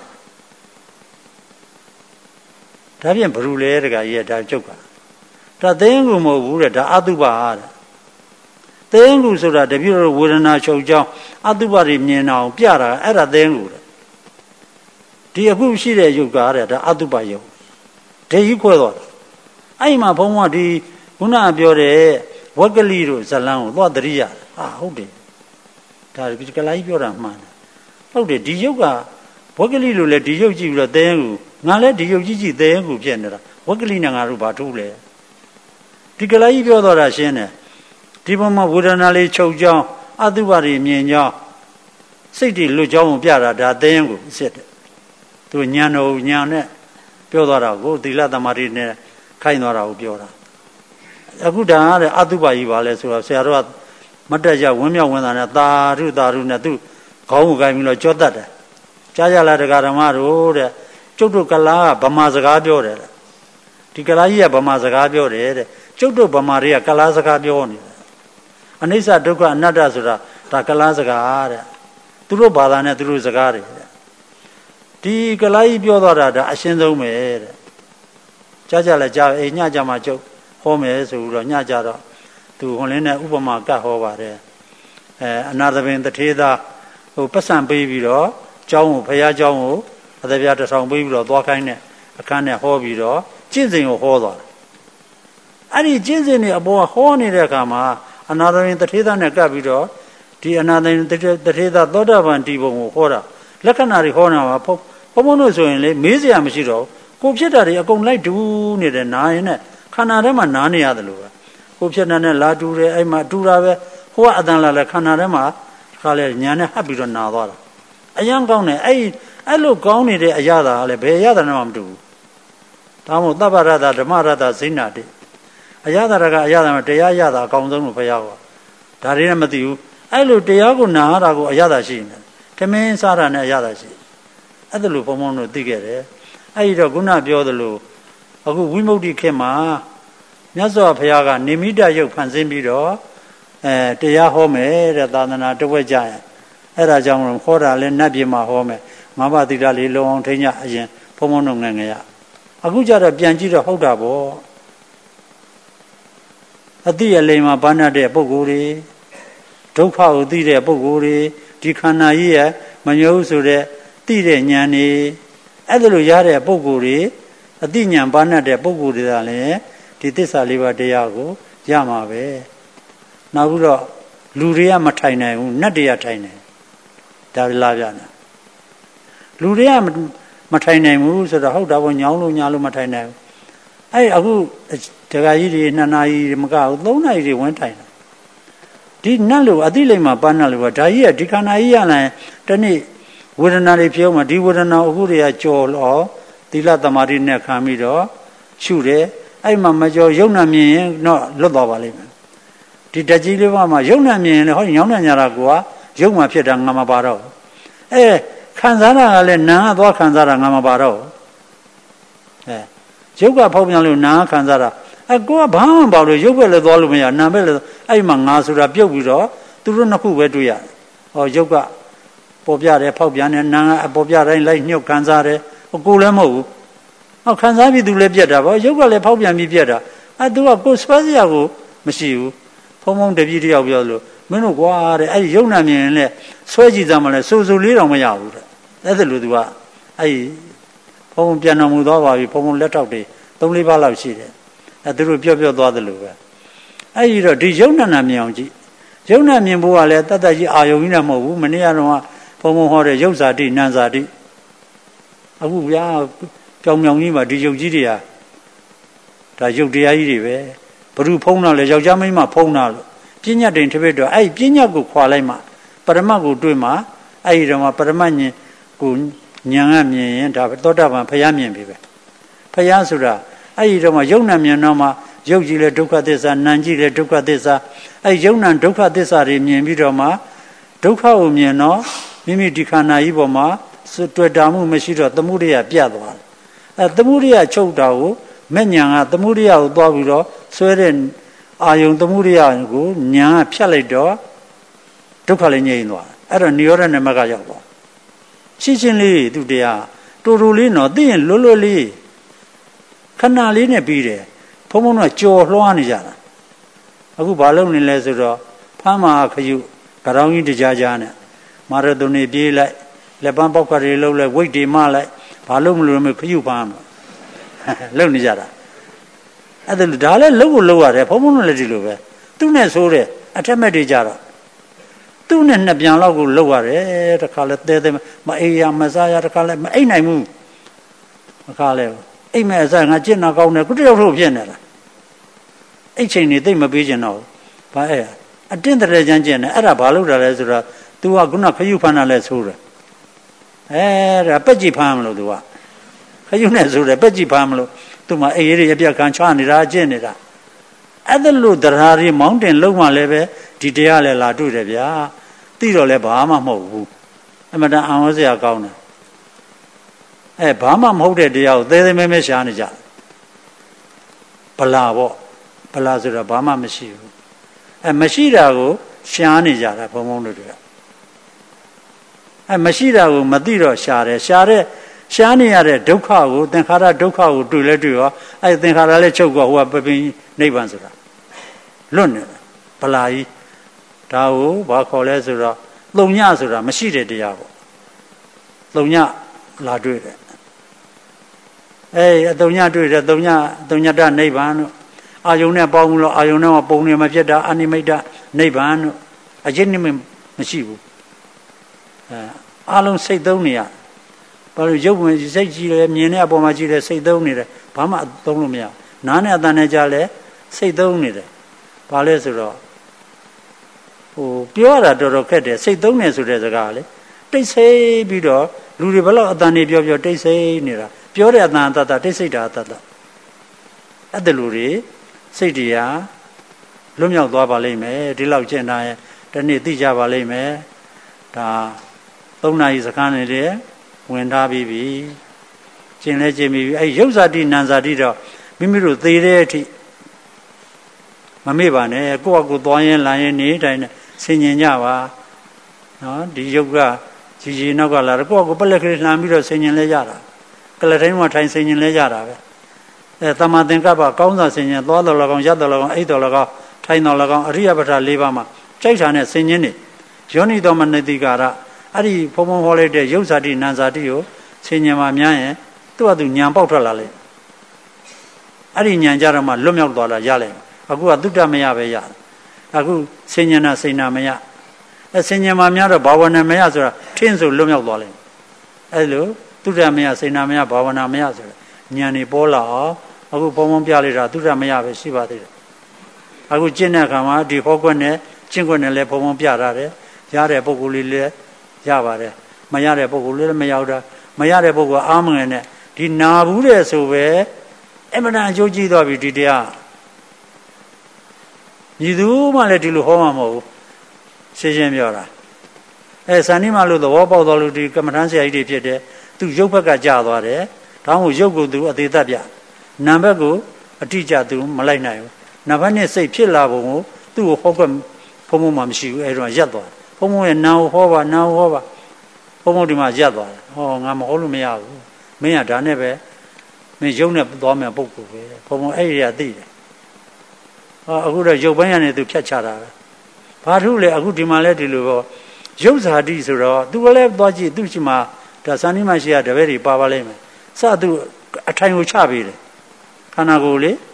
ဒါဖြင့်ဘယ်လိုလဲတကကြီးကဒါကြုတ်ကဒါတဲရင်ကူမဟုတ်ဘူးတဲ့ဒါအတုပါတဲ့တဲရင်ကူဆိုတာတပြည့်တော့ဝေဒနာချုပ်ကြောင်းအတုပါတွေမြင်အောင်ပြတာအဲ့ဒါတဲရင်ကူတဲ့ဒီအခုရှိတဲ့ယုတ်ကားတဲ့ဒါအတုပါယုတ်ဒိဋ္ဌိခွဲသွားတယ်အဲ့မှာဘုန်းကဒီခုနပြောတဲ့ဝက်ကလိတို့ဇလန်းကိုသွားတရိယာဟုတ်တယ်ဒါဒီကလာကြီးပြောတာမှန်တယ်ဟုတ်တယ်ဒီယုတ်ကဝက်ကလိလို့လဲဒီယုတ်ကြည့်ပြီးတော့တဲရင်ကူငါလဲဒီယုတ်ကြည့်တဲရင်ကူဖြစ်နေတာဝက်ကလိနဲ့ငါတို့ဘာထူးလဲဒီကလာကြီးပြောတော့တာရှင်းတယ်ဒီဘုံမှာဝေဒနာလေးချုပ်ကြောင်းအတုပါတွေမြင်ကြောင်းစိတ်တွေလွတ်ကြောင်းကိုပြတာဒါတဲရင်ကူစစ်တယ်သူညာတော်ညာနဲ့ပြောသွားတာကိုသီလသမာဓိနဲ့ခိုင်းသွားတာကိုပြောတာအခုဒါကလည်းအတုပါကြီးပါလဲဆိုတော့ဆရာတော်ကမတ်တက်ရဝင်းမြောက်ဝင်တာနဲ့သာဓုနဲ့သူခေါင်းကိုကိုင်းပြီးတော့ကြောတတ်တယ်ကြားကြလားတရားဓမ္မတို့တဲ့ကျုပ်တို့ကလာကဗမာစကားပြောတယ်ဒီကလာကြီးကဗမာစကားပြောတယ်တဲ့ကျုပ်တို့ဗမာတွေကကလာစကားပြောနေတယ်အနိစ္စဒုက္ခအနတ္တဆိုတာဒါကလာစကားတဲ့သူတို့ဘာသာနဲ့သူတို့စကားတွေတဲ့ဒီကလာကြီးပြောသွားတာဒါအရှင်းဆုံးပဲတဲ့ကြားကြလဲကြားအိမ်ညကြမှာကျုပ်ဟောမယ်ဆိုပြီးတော့ညကြတော့သူဟွန်လင်းနဲ့ဥပမာကတ်ဟောပါတယ်အနာသပင်တထေသာဟိုပတ်စံပေးပြီးတော့ကျောင်းကိုဖရာကျောင်းကိုအသက်ပြားတစ်ဆောင်ပေးပြီးတော့သွားခိုင်းတဲ့အခန်းနဲ့ဟောပြီးတော့ကျင့်စဉ်ကိုဟောသွားတယ်အဲ့ဒီကျင့်စဉ်တွေအပေါ်ဟောနေတဲ့အခါမှာအနာသပင်တထေသာနဲ့ကပ်ပြီးတော့ဒီအနာသပင်တထေသာသောတာပန်ဒီဘုံကိုဟောတာလက္ခဏာတွေဟောနေတာပါဘုံတို့ဆိုရင်လေမေးစရာမရှိတော့ကိုဖြစ်တာတွေအကုန်လိုက်တူးနေတယ်နားရင်နဲ့ခန္ဓာထဲမှာနားနေရတယ်လို့ပဲကိုဖြစ်တာနဲ့လာတူတယ်အဲ့မှာတူတာပဲဟိုကအတန်လာလဲခန္ဓာထဲမှာခါလဲညာနဲ့ဟပ်ပြီးတော့နာသွားတာအယံကောင်းတယ်အဲ့လိုကောင်းနေတဲ့အရာသာလဲဘယ်အရာသာနဲ့မှမတူဘူးဒါမို့သဗ္ဗရတဓမ္မရတဇိနာတိအရာသာကအရာသာမှာတရားရတာအကောင်းဆုံးလို့ဘုရားကဒါတွေနဲ့မသိဘူးအဲ့လိုတရားကိုနာတာကိုအရာသာရှိနေတယ်ထမင်းစားတာနဲ့အရာသာရှိအဲ့ဒါလို့ဘုံဘုံတို့သိခဲ့တယ်အဲ့ဒီတော့ခုနပြောသလိုအခုဝိမု ക്തി ခေတ်မှာမြတ်စွာဘုရားကနေမိတရုပ်ဖန်ဆင်းပြီးတော့တရားဟောမယ်တဲ့သာသနာတဝက်ကြရင်အဲ့ဒါကြောင့်ဟောတာလဲနတ်ပြည်မှာဟောမယ်ငါးပါးသီလလေးလုံးအောင်ထိန်းကြအရင်ဘုံဘုံတို့ငယ်ငယ်ရအခုကျတော့ပြန်ကြည့်တော့ဟုတ်တာပေါ့အတိအလိမ်မှာဘာနာတဲ့ပုဂ္ဂိုလ်တွေဒုက္ခကိုသိတဲ့ပုဂ္ဂိုလ်တွေဒီခန္ဓာကြီးရဲ့မညှိုးဆိုတဲ့သိတဲ့ဉာဏ်တွေအဲ့ဒါလိုရတဲ့ပုဂ္ဂိုလ်တွေအတိဉာဏ်ဘာနာတဲ့ပုဂ္ဂိုလ်တွေကလည်းဒီသစ္စာလေးပါးတရားကိုရမှာပဲနောက်ပြီးတော့လူတွေကမထိုင်နိုင်ဘူးနတ်တွေကထိုင်တယ်ဒါလာပြနာလူတွေကမထိုင်နိုင်ဘူးဆိုတော့ဟုတ်တာပေါ့ညောင်းလို့ညာလို့မထိုင်နိုင်ဘူးအဲ့အခုဒကာကြီးတွေ2 နာရီမကဘူး3 နာရီတွေဝင်ထိုင်တယ်ဒီနတ်လို့အတိလိမ့်မှာပန်းနတ်လို့ဒါကြီးကဒီခန္ဓာကြီးရလာရင်တနေ့ဝေဒနာတွေပြောမှဒီဝေဒနာအခုတွေကကြော်လို့သီလသမာဓိနဲ့ခံပြီးတော့ရှုတယ်အဲ့မှာမကြော်ယုံနာမြင်ရင်တော့လွတ်သွားပါလိမ့်မယ်ဒီတကြီးလေးပါမှာယုံနာမြင်ရင်လည်းဟောညောင်းနေကြတာကယုံမှဖြစ်တာငါမပါတော့ခံစားတာကလည်းနာကသွားခံစားတာငါမပါတော့ယုတ်ကဖောက်ပြန်လို့နာခံစားတာကိုကဘာမှမပေါ့လို့ရုပ်ပဲလည်းသွားလို့မရနာပဲလည်းအဲ့မှာငါဆိုတာပြုတ်ပြီးတော့သူတို့နှစ်ခုပဲတွေ့ရတယ်ဟောရုပ်ကပေါ်ပြတယ်ဖောက်ပြန်တယ်နာကပေါ်ပြတိုင်းလိုက်ညှုပ်ခံစားတယ်ကိုလည်းမဟုတ်ဘူးဟောခံစားပြီးသူလည်းပြက်တာပေါ့ရုပ်ကလည်းဖောက်ပြန်ပြီးပြက်တာသူကကိုဆွဲစရာကိုမရှိဘူးဖုံဖုံတပြည့်တယောက်ပြောလို့မင်းတို့ကွာတဲ့အဲ့ဒီရုပ်နာမြင်ရင်လည်းဆွဲကြည့်သားမှလည်းစိုးစိုးလေးတော့မရဘူးတဲ့အဲ့ဒါလို့သူကအဲ့ဒီဖုံပြန်တော်မူသွားပါပြီဖုံလက်ထောက်တွေ3-4 ပါးလောက်ရှိတယ်သူတို့ပြောသွားတယ်လို့ပဲအဲ့ဒီတော့ဒီယုံနာနာမြင်အောင်ကြည့်ယုံနာမြင်ဖို့ကလည်းတတ်တတ်ကြီးအာယုံကြီးနဲ့မဟုတ်ဘူးမနေ့ကတော့ဘုံဘုံဟောတဲ့ရုပ်ဇာတိနာမ်ဇာတိအခုဗျာကြောင်မြောင်ကြီးမှာဒီယုတ်ကြီးတွေကဒါယုတ်တရားကြီးတွေပဲဘ누구ဖုံးတော့လဲယောက်ျားမိန်းမဖုံးတာလို့ပညာတိန်တစ်ပည့်တော့အဲ့ပညာကိုခွာလိုက်မှပရမတ်ကိုတွေ့မှအဲ့ဒီတော့မှပရမတ်ဉာဏ်ကိုဉာဏ်ကမြင်ရင်ဒါသောတာပန်ဖျားမြင်ပြီပဲဖျားဆိုတာအဲ့ဒီတော့မှယုံနာမြင်တော့မှယုတ်ကြီးလဲဒုက္ခသစ္စာနာမ်ကြီးလဲဒုက္ခသစ္စာအဲ့ယုံနာဒုက္ခသစ္စာတွေမြင်ပြီးတော့မှဒုက္ခကိုမြင်တော့မိမိဒီခန္ဓာကြီးပေါ်မှာတွေ့တာမှုမရှိတော့သမုဒိယပြတ်သွားတယ်အဲသမုဒိယချုပ်တာကိုမဲ့ညာကသမုဒိယကိုသွားပြီးတော့ဆွဲတဲ့အာယုံသမုဒိယကိုညာကဖြတ်လိုက်တော့ဒုက္ခလည်းငြိမ်းသွားတယ်အဲ့တော့နိရောဓနမကရောက်သွားရှင်းရှင်းလေးသူတရားတူတူလေးနော်သိရင်လွတ်လွတ်လေးခဏလေးနဲ့ပြီးတယ်ဘုံဘုံကကြော်လွှားနေကြတာအခုဘာလုပ်နေလဲဆိုတော့ဖမ်းမာခရုကြောင်ကြီးတကြားကြားနဲ့မာရသွန်နေပြေးလိုက်လက်ပန်းပေါက်ခါတွေလှုပ်လိုက်ဝိတ်တွေမလိုက်ဘာလို့မလို့မခရုဖမ်းမှာလှုပ်နေကြတာအဲ့ဒါဒါလည်းလှုပ်ကိုလှုပ်ရတယ်ဘုံဘုံလည်းဒီလိုပဲသူ့နဲ့ဆိုးတယ်အထက်မဲ့တွေကြတော့သူ့နဲ့နှစ်ပြန်လောက်ကိုလှုပ်ရတယ်တခါလဲတဲတဲမအေးရမစားရတခါလဲမအိတ်နိုင်ဘူးတခါလဲအိတ်မဲ့အစားငါကျင့်နာကောင်းတယ်ခုတယောက်ထုတ်ဖြစ်နေတာအိတ်ချိန်နေသိမပေးချင်တော့ဘာအဲ့အတင်းတရချမ်းကျင့်တယ်အဲ့ဒါဘာလို့တာလဲဆိုတော့ तू ကခုနခရုဖမ်းတာလဲဆိုးတယ်ဒါပက်ကြည့်ဖမ်းမလို့ तू ကခရုနဲ့ဆိုးတယ်ပက်ကြည့်ဖမ်းမလို့ तू မှအေးရအပြက်ခံချနေတာကျင့်နေတာအဲ့ဒါလို့တရားရီမောင်းတင်လုံးမှလည်းပဲဒီတရားလည်းလာတွေ့တယ်ဗျာသိတော့လည်းဘာမှမဟုတ်ဘူးအမှန်တန်အောင်စရာကောင်းတယ်ဘာမှမဟုတ်တဲ့တရားကိုသေးသေးမဲမဲရှားနေကြဗလာပေါ့ဗလာဆိုတော့ဘာမှမရှိဘူးမရှိတာကိုရှားနေကြတာဘုံဘုံတို့တွေကမရှိတာကိုမသိတော့ရှားတယ်ရှားနေရတဲ့ဒုက္ခကိုသင်္ခါရဒုက္ခကိုတွေ့လဲတွေ့ရောသင်္ခါရလည်းချုပ်သွားဟိုကပပင်းနိဗ္ဗာန်ဆိုတာလွတ်နေတယ်ဗလာကြီးဒါကိုဘာခေါ်လဲဆိုတော့သုံညဆိုတာမရှိတဲ့တရားပေါ့သုံညလာတွေ့တယ်အတုံညတွေ့တယ်တုံညတနိဗ္ဗာန်တို့အာယုန်နဲ့ပေါင်းလို့အာယုန်နဲ့ပုံနေမဖြစ်တာအနိမိတ်နိဗ္ဗာန်တို့အကျဉ်းနိမမရှိဘူးအားလုံးစိတ်သုံးနေရဘာလို့ရုပ်ဝင်စိတ်ကြည့်လဲမြင်တဲ့အပေါ်မှာကြည့်လဲစိတ်သုံးနေတယ်ဘာမှသုံးလို့မရနားနဲ့အတန်နဲ့ကြားလဲစိတ်သုံးနေတယ်ဘာလဲဆိုတော့ပြောရတာတော်တော်ခက်တယ်စိတ်သုံးနေဆိုတဲ့စကားလေတိတ်ဆိတ်ပြီးတော့လူတွေဘယ်လောက်အတန်နေပြောတိတ်ဆိတ်နေတာပြောတဲ့အတန်အတ္တတိတ်ဆိတ်တာအတ္တအဲ့ဒါလူတွေစိတ်တရားလွတ်မြောက်သွားပါလိမ့်မယ်ဒီလောက်ကျင့်တာရဲ့ဒီနေ့သိကြပါလိမ့်မယ်ဒါ3 နာရီစကားနေတဲ့ဝင်ထားပြီးပြီကျင့်လဲကျင့်ပြီးပြီအဲ့ရုပ်ဇာတိနာမ်ဇာတိတော့မိမိတို့သေတဲ့အထိမမေ့ပါနဲ့ကိုယ့်အကူသွားရင်လာရင်နေတိုင်းနဲ့ဆင်ញင်ကြပါနော်ဒီယုတ်ကကြီးနောက်ကလာတော့ကိုယ့်အကူပလက်ကလေးလှမ်းပြီးတော့ဆင်ញင်လဲရတာကလတိုင်းမှာထိုင်ဆင်ញင်လဲရတာပဲတမသင်္ကပ္ပကောင်းစွာဆင်ញင်သွားတော်၎င်းရတော်၎င်းအိတ်တော်၎င်းထိုင်တော်၎င်းအရိယပဋ္ဌာ၄ပါးမှာကြိုက်တာနဲ့ဆင်ញင်နေယောနိတော်မနတိကာရအဲ့ဒီဘုံဘုံဟောလိုက်တဲ့ရုပ်ဇာတိနာမ်ဇာတိကိုဆင်ញင်မှာများရင်သူ့ဟာသူညံပေါက်ထွက်လာလေအဲ့ဒီညံကြတော့မှလွတ်မြောက်သွားလာရလိုက်အခုကသုတ္တမယပဲရအခုဆင်ញင်တာစိဏမယဆင်ញင်မှာများတော့ဘာဝနာမယဆိုတာထင်းဆိုလွတ်မြောက်သွားလိုက်အဲ့လိုသုတ္တမယစိဏမယဘာဝနာမယဆိုတာဉာဏ်နေပေါ်လာအောင်အခုဘုံဘုံပြလိုက်တာသုတ္တမယပဲရှိပါသေးတယ်အခုကျင့်တဲ့အခါမှာဒီဟောကွက်နဲ့ကျင့်ကွက်နဲ့လည်းဘုံဘုံပြထားတယ်ရတဲ့ပုဂ္ဂိုလ်လေးလည်းရပါတယ်မရတဲ့ပုဂ္ဂိုလ်လေးလည်းမရောက်တာမရတဲ့ပုဂ္ဂိုလ်အားမငယ်နဲ့ဒီနာဘူးတဲ့ဆိုပဲအမှန်တန်အကျိုးကြီးသွားပြီဒီတရားညီသူမှလည်းဒီလိုဟောမှာမဟုတ်ဘူးရှင်းရှင်းပြောတာဇာနိမလို့သဘောပေါက်တော်လို့ဒီကမ္မထမ်းဆရာကြီးတွေဖြစ်တယ်သူရုပ်ဘက်ကကြာသွားတယ်ဒါမှမဟုတ်ရုပ်ကိုသူအသေးသက်ပြနာမ်ဘက်ကိုအတိအကျသူမလိုက်နိုင်ဘူးနာမ်ဘက်နဲ့စိတ်ဖြစ်လာပုံကိုသူ့ကိုဟောကွက်ဘုံဘုံမှမရှိဘူးအဲ့တော့ရက်သွားဘုံဘုံရဲ့နာမ်ကိုဟောပါနာမ်ကိုဟောပါဘုံဘုံဒီမှာရက်သွားတယ်ဟောငါမဟောလို့မရဘူးမင်းကဒါနဲ့ပဲမင်းရုပ်နဲ့သွားမယ်ပုဂ္ဂိုလ်ပဲဘုံဘုံအဲ့ဒီကသိတယ်အခုတော့ရုပ်ပိုင်းကနေသူဖြတ်ချတာပဲဘာထုလဲအခုဒီမှာလဲဒီလိုပေါ့ရုပ်ဇာတိဆိုတော့သူကလည်းသွားကြည့်သူရှိမှာဒါဇာနိမရှိရတပည့်တွေပါပါလိမ့်မယ်စသူအထိုင်ကိုချပေးတယ်ခန္ဓာကိုယ်လေ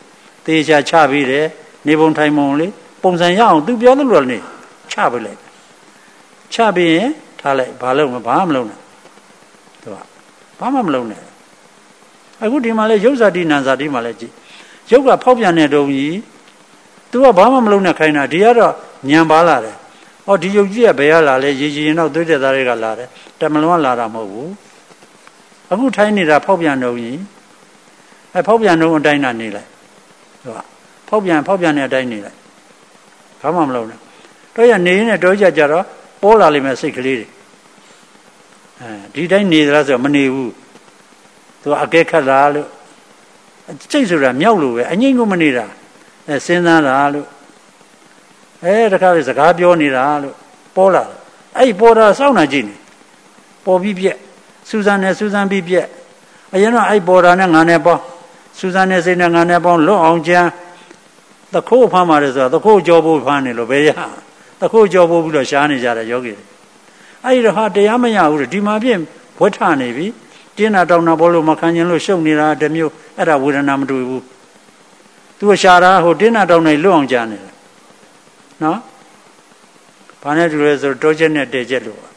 သေချာချပြီးတယ်နေပုံထိုင်ပုံလေးပုံစံရအောင်သူပြောသလိုနေချပေးလိုက်ချပြီးရင်ထားလိုက်ဘာလို့ဘာမှမလုပ်နဲ့သူကဘာမှမလုပ်နဲ့အခုဒီမှာလဲရုပ်ဇာတိနာဇာတိမှာလဲကြည့်ရုပ်ကဖောက်ပြန်တဲ့တုံးကြီးသူကဘာမှမလုပ်နဲ့ခိုင်းတာဒီကတော့ညံပါလာတယ်ဟောဒီရုပ်ကြီးကဘယ်ကလာလဲရေကြီးရင်တော့သွေးတက်သားတွေကလာတယ်တမလွန်ကလာတာမဟုတ်ဘူးအခုထိုင်းနေတာဖောက်ပြန်တုံးကြီးဖောက်ပြန်တုံးအတိုင်းနေလိုက်သူကဖောက်ပြန်တဲ့အတိုင်းနေလိုက်ဘာမှမလုပ်နဲ့တော့ရနေနေတော့ကြတော့ပေါ်လာလိမ့်မယ်စိတ်ကလေးတွေဒီတိုင်းနေသလားဆိုတော့မနေဘူးသူကအကဲခတ်တာလို့စိတ်ဆိုတာမြောက်လို့ပဲအငိမ့်ကိုမနေတာစဉ်းစားတာလို့တခါလေစကားပြောနေတာလို့ပေါ်လာတယ်အဲ့ပေါ်တာစောင့်နေကြည့်နေပေါ်ပြီးပြက်စူဇန်နဲ့စူဇန်ပြီးပြက်အရင်တော့အဲ့ပေါ်တာနဲ့ငါနဲ့ပေါင်းစူဇန်နဲ့စိတ်နဲ့ငါနဲ့ပေါင်းလွတ်အောင်ကြမ်းတခိုးဖမ်းပါတယ်ဆိုတာတခိုးကြောဖို့ဖမ်းနေလို့ဘယ်ရတခိုးကြောဖို့ပြီးတော့ရှားနေကြတယ်ယောဂီတွေအဲ့ဒီတော့ဟာတရားမရဘူးဒီမှာပြည့်ဝတ်ထနေပြီတင်းတာတောင်းတာဘောလို့မခံကျင်လို့ရှုပ်နေတာတမျိုးအဲ့ဒါဝေဒနာမတွေ့ဘူးသူရှာတာဟိုတင်းတာတောင်းနေလွတ်အောင်ကြမ်းနေတယ်နော်ဘာနဲ့တူလဲဆိုတောချက်နဲ့တဲချက်လို့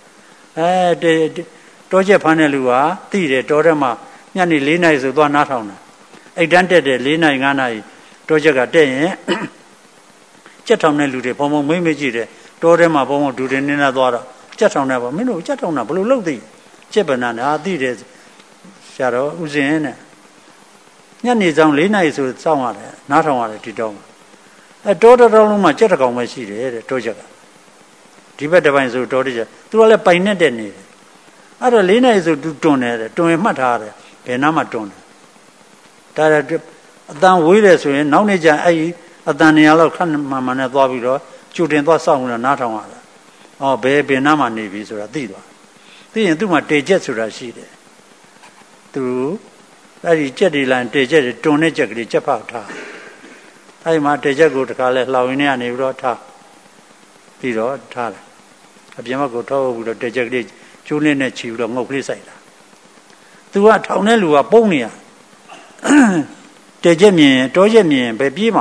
တောချက်ဖမ်းတဲ့လူဟာသိတယ်တောထဲမှာညနေ4နာရီဆိုသွားနားထောင်တာအိတ်တန်းတက်တယ်4နာရီ5နာရီတောချက်ကတက်ရင်ကြက်ထောင်တဲ့လူတွေဘုံဘုံမိမ့်ကြည့်တယ်တောထဲမှာဘုံဘုံဒူတွေနေတာသွားတော့ကြက်ထောင်တယ်ပေါ့မင်းတို့ကြက်ထောင်တာဘယ်လိုလုပ်သိကြက်ပနာနဲ့သိတယ်ဆရာတော်ဥစဉ်နဲ့ညနေဆောင်4နာရီဆိုစောင့်ရတယ်နားထောင်ရတယ်ဒီတော့တောတော်လုံးမှာကြက်တကောင်ပဲရှိတယ်တဲ့တောချက်ကဒီဘက်တစ်ပိုင်းဆိုတောတစ်ချက်သူကလည်းပိုင်နဲ့တက်နေတယ်အဲ့တော့4နာရီဆိုသူတွန်းတယ်တွန်းရင်မှတ်ထားရတယ်ဘယ်နားမှာတွန်းတယ်ဒါအတန်ဝေးတယ်ဆိုရင်နောက်နေ့ကျအဲ့ဒီအတန်နေရာလောက်ခက်မှန်နဲ့သွားပြီးတော့ကျူတင်သွားစောင့်နေတာနားထောင်ရတာ။ဘယ်နားမှာနေပြီဆိုတာသိသွား။သိရင်သူ့မှာတေချက်ဆိုတာရှိတယ်။သူအဲ့ဒီကြက်တွေလိုက်တေချက်တွေတွန်တဲ့ကြက်ကလေးချက်ဖောက်ထား။အဲ့ဒီမှာတေချက်ကိုတခါလဲလှောင်ရင်းနဲ့ကနေပြီးတော့ထားပြီးတော့ထားတယ်။အပြင်ဘက်ကိုထောက်ပြီးတော့တေချက်ကလေးကျိုးလေးနဲ့ချီပြီးတော့ငုတ်ကလေးစိုက်တာ။ तू ကထောင်တဲ့လူကပုံနေရတဲချက်မြင်တောချက်မြင်ပဲပြေးမှာ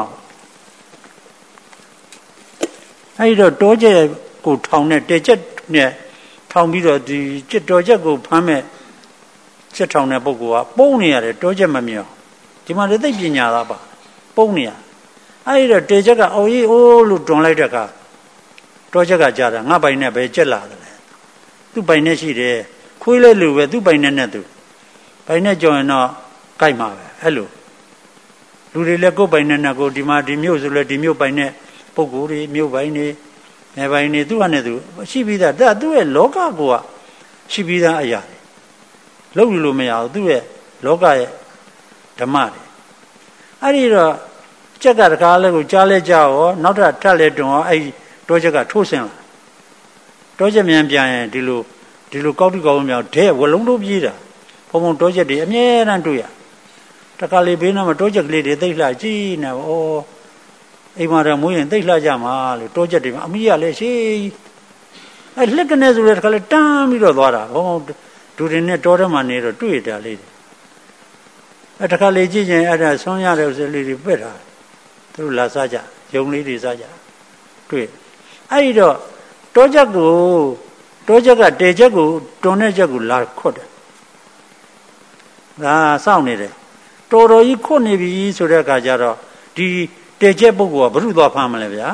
အဲ့တော့တောချက်ကိုထောင်တဲ့တဲချက်နဲ့ထောင်ပြီးတော့ဒီတောချက်ကိုဖမ်းမဲ့ချက်ထောင်တဲ့ပုဂ္ဂိုလ်ကပုံနေရတယ်တောချက်မမြောင်ဒီမှာလည်းသိပညာသားပါပုံနေရအဲ့တော့တဲချက်ကအော်ကြီးအိုးလို့တွန်လိုက်တဲ့အခါတောချက်ကကြားတာငါပိုင်နဲ့ပဲချက်လာတယ်သူ့ပိုင်နဲ့ရှိတယ်ခွေးလဲလူပဲသူ့ပိုင်နဲ့သူပိုင်နဲ့ကြော်ရင်တော့ကြိုက်မှာပဲအဲ့လိုလူတွေလည်းကိုယ်ပိုင်နဲ့ကိုဒီမှာဒီမျိုးဆိုလဲဒီမျိုးပိုင်နဲ့ပုဂ္ဂိုလ်တွေမျိုးပိုင်နေငယ်ပိုင်နေသူ့ဟာနဲ့သူရှိပြီးသားဒါသူ့ရဲ့လောကကိုရှိပြီးသားအရာတွေလုံးယူလို့မရဘူးသူ့ရဲ့လောကရဲ့ဓမ္မတွေအဲ့ဒီတော့ကြက်ကတကားလဲကိုကြားလဲကြားရောနောက်ထပ်လဲတွန်ရောအဲ့ဒီတောချက်ကထိုးဆင်းလာတောချက်မြန်ပြန်ရင်ဒီလိုကောက်တိကောက်မြောက်ဒဲဝလုံးတို့ပြေးတာဘုံဘုံတောချက်တွေအမြဲတမ်းတွေ့ရတခါလေဘေးနားမှာတောချက်ကလေးတွေသိလှကြည့်နေဩအိမ်မှာတော့မွေးရင်သိလှကြမှာလို့တောချက်တွေမှာအမိရလည်းရှိအဲ့လက်ကနေဆိုလည်းတခါလေတန်းပြီးတော့သွားတာဘုံဒူတွေနဲ့တောထဲမှာနေတော့တွေ့တာလေးအဲ့တခါလေကြည့်ရင်အဲ့ဒါဆွမ်းရတဲ့ဥစ္စာလေးတွေပက်တာသူတို့လာစားကြယုံလေးတွေစားကြတွေ့အဲ့ဒီတော့တောချက်ကတေချက်ကိုတွန်တဲ့ချက်ကိုလာခွတ်တယ်ဒါစောင့်နေတယ်တော်တော်ကြီးခွတ်နေပြီဆိုတဲ့အခါကျတော့ဒီတေချက်ပုဂ္ဂိုလ်ကဘုရုသွားဖမ်းမလဲဗျာ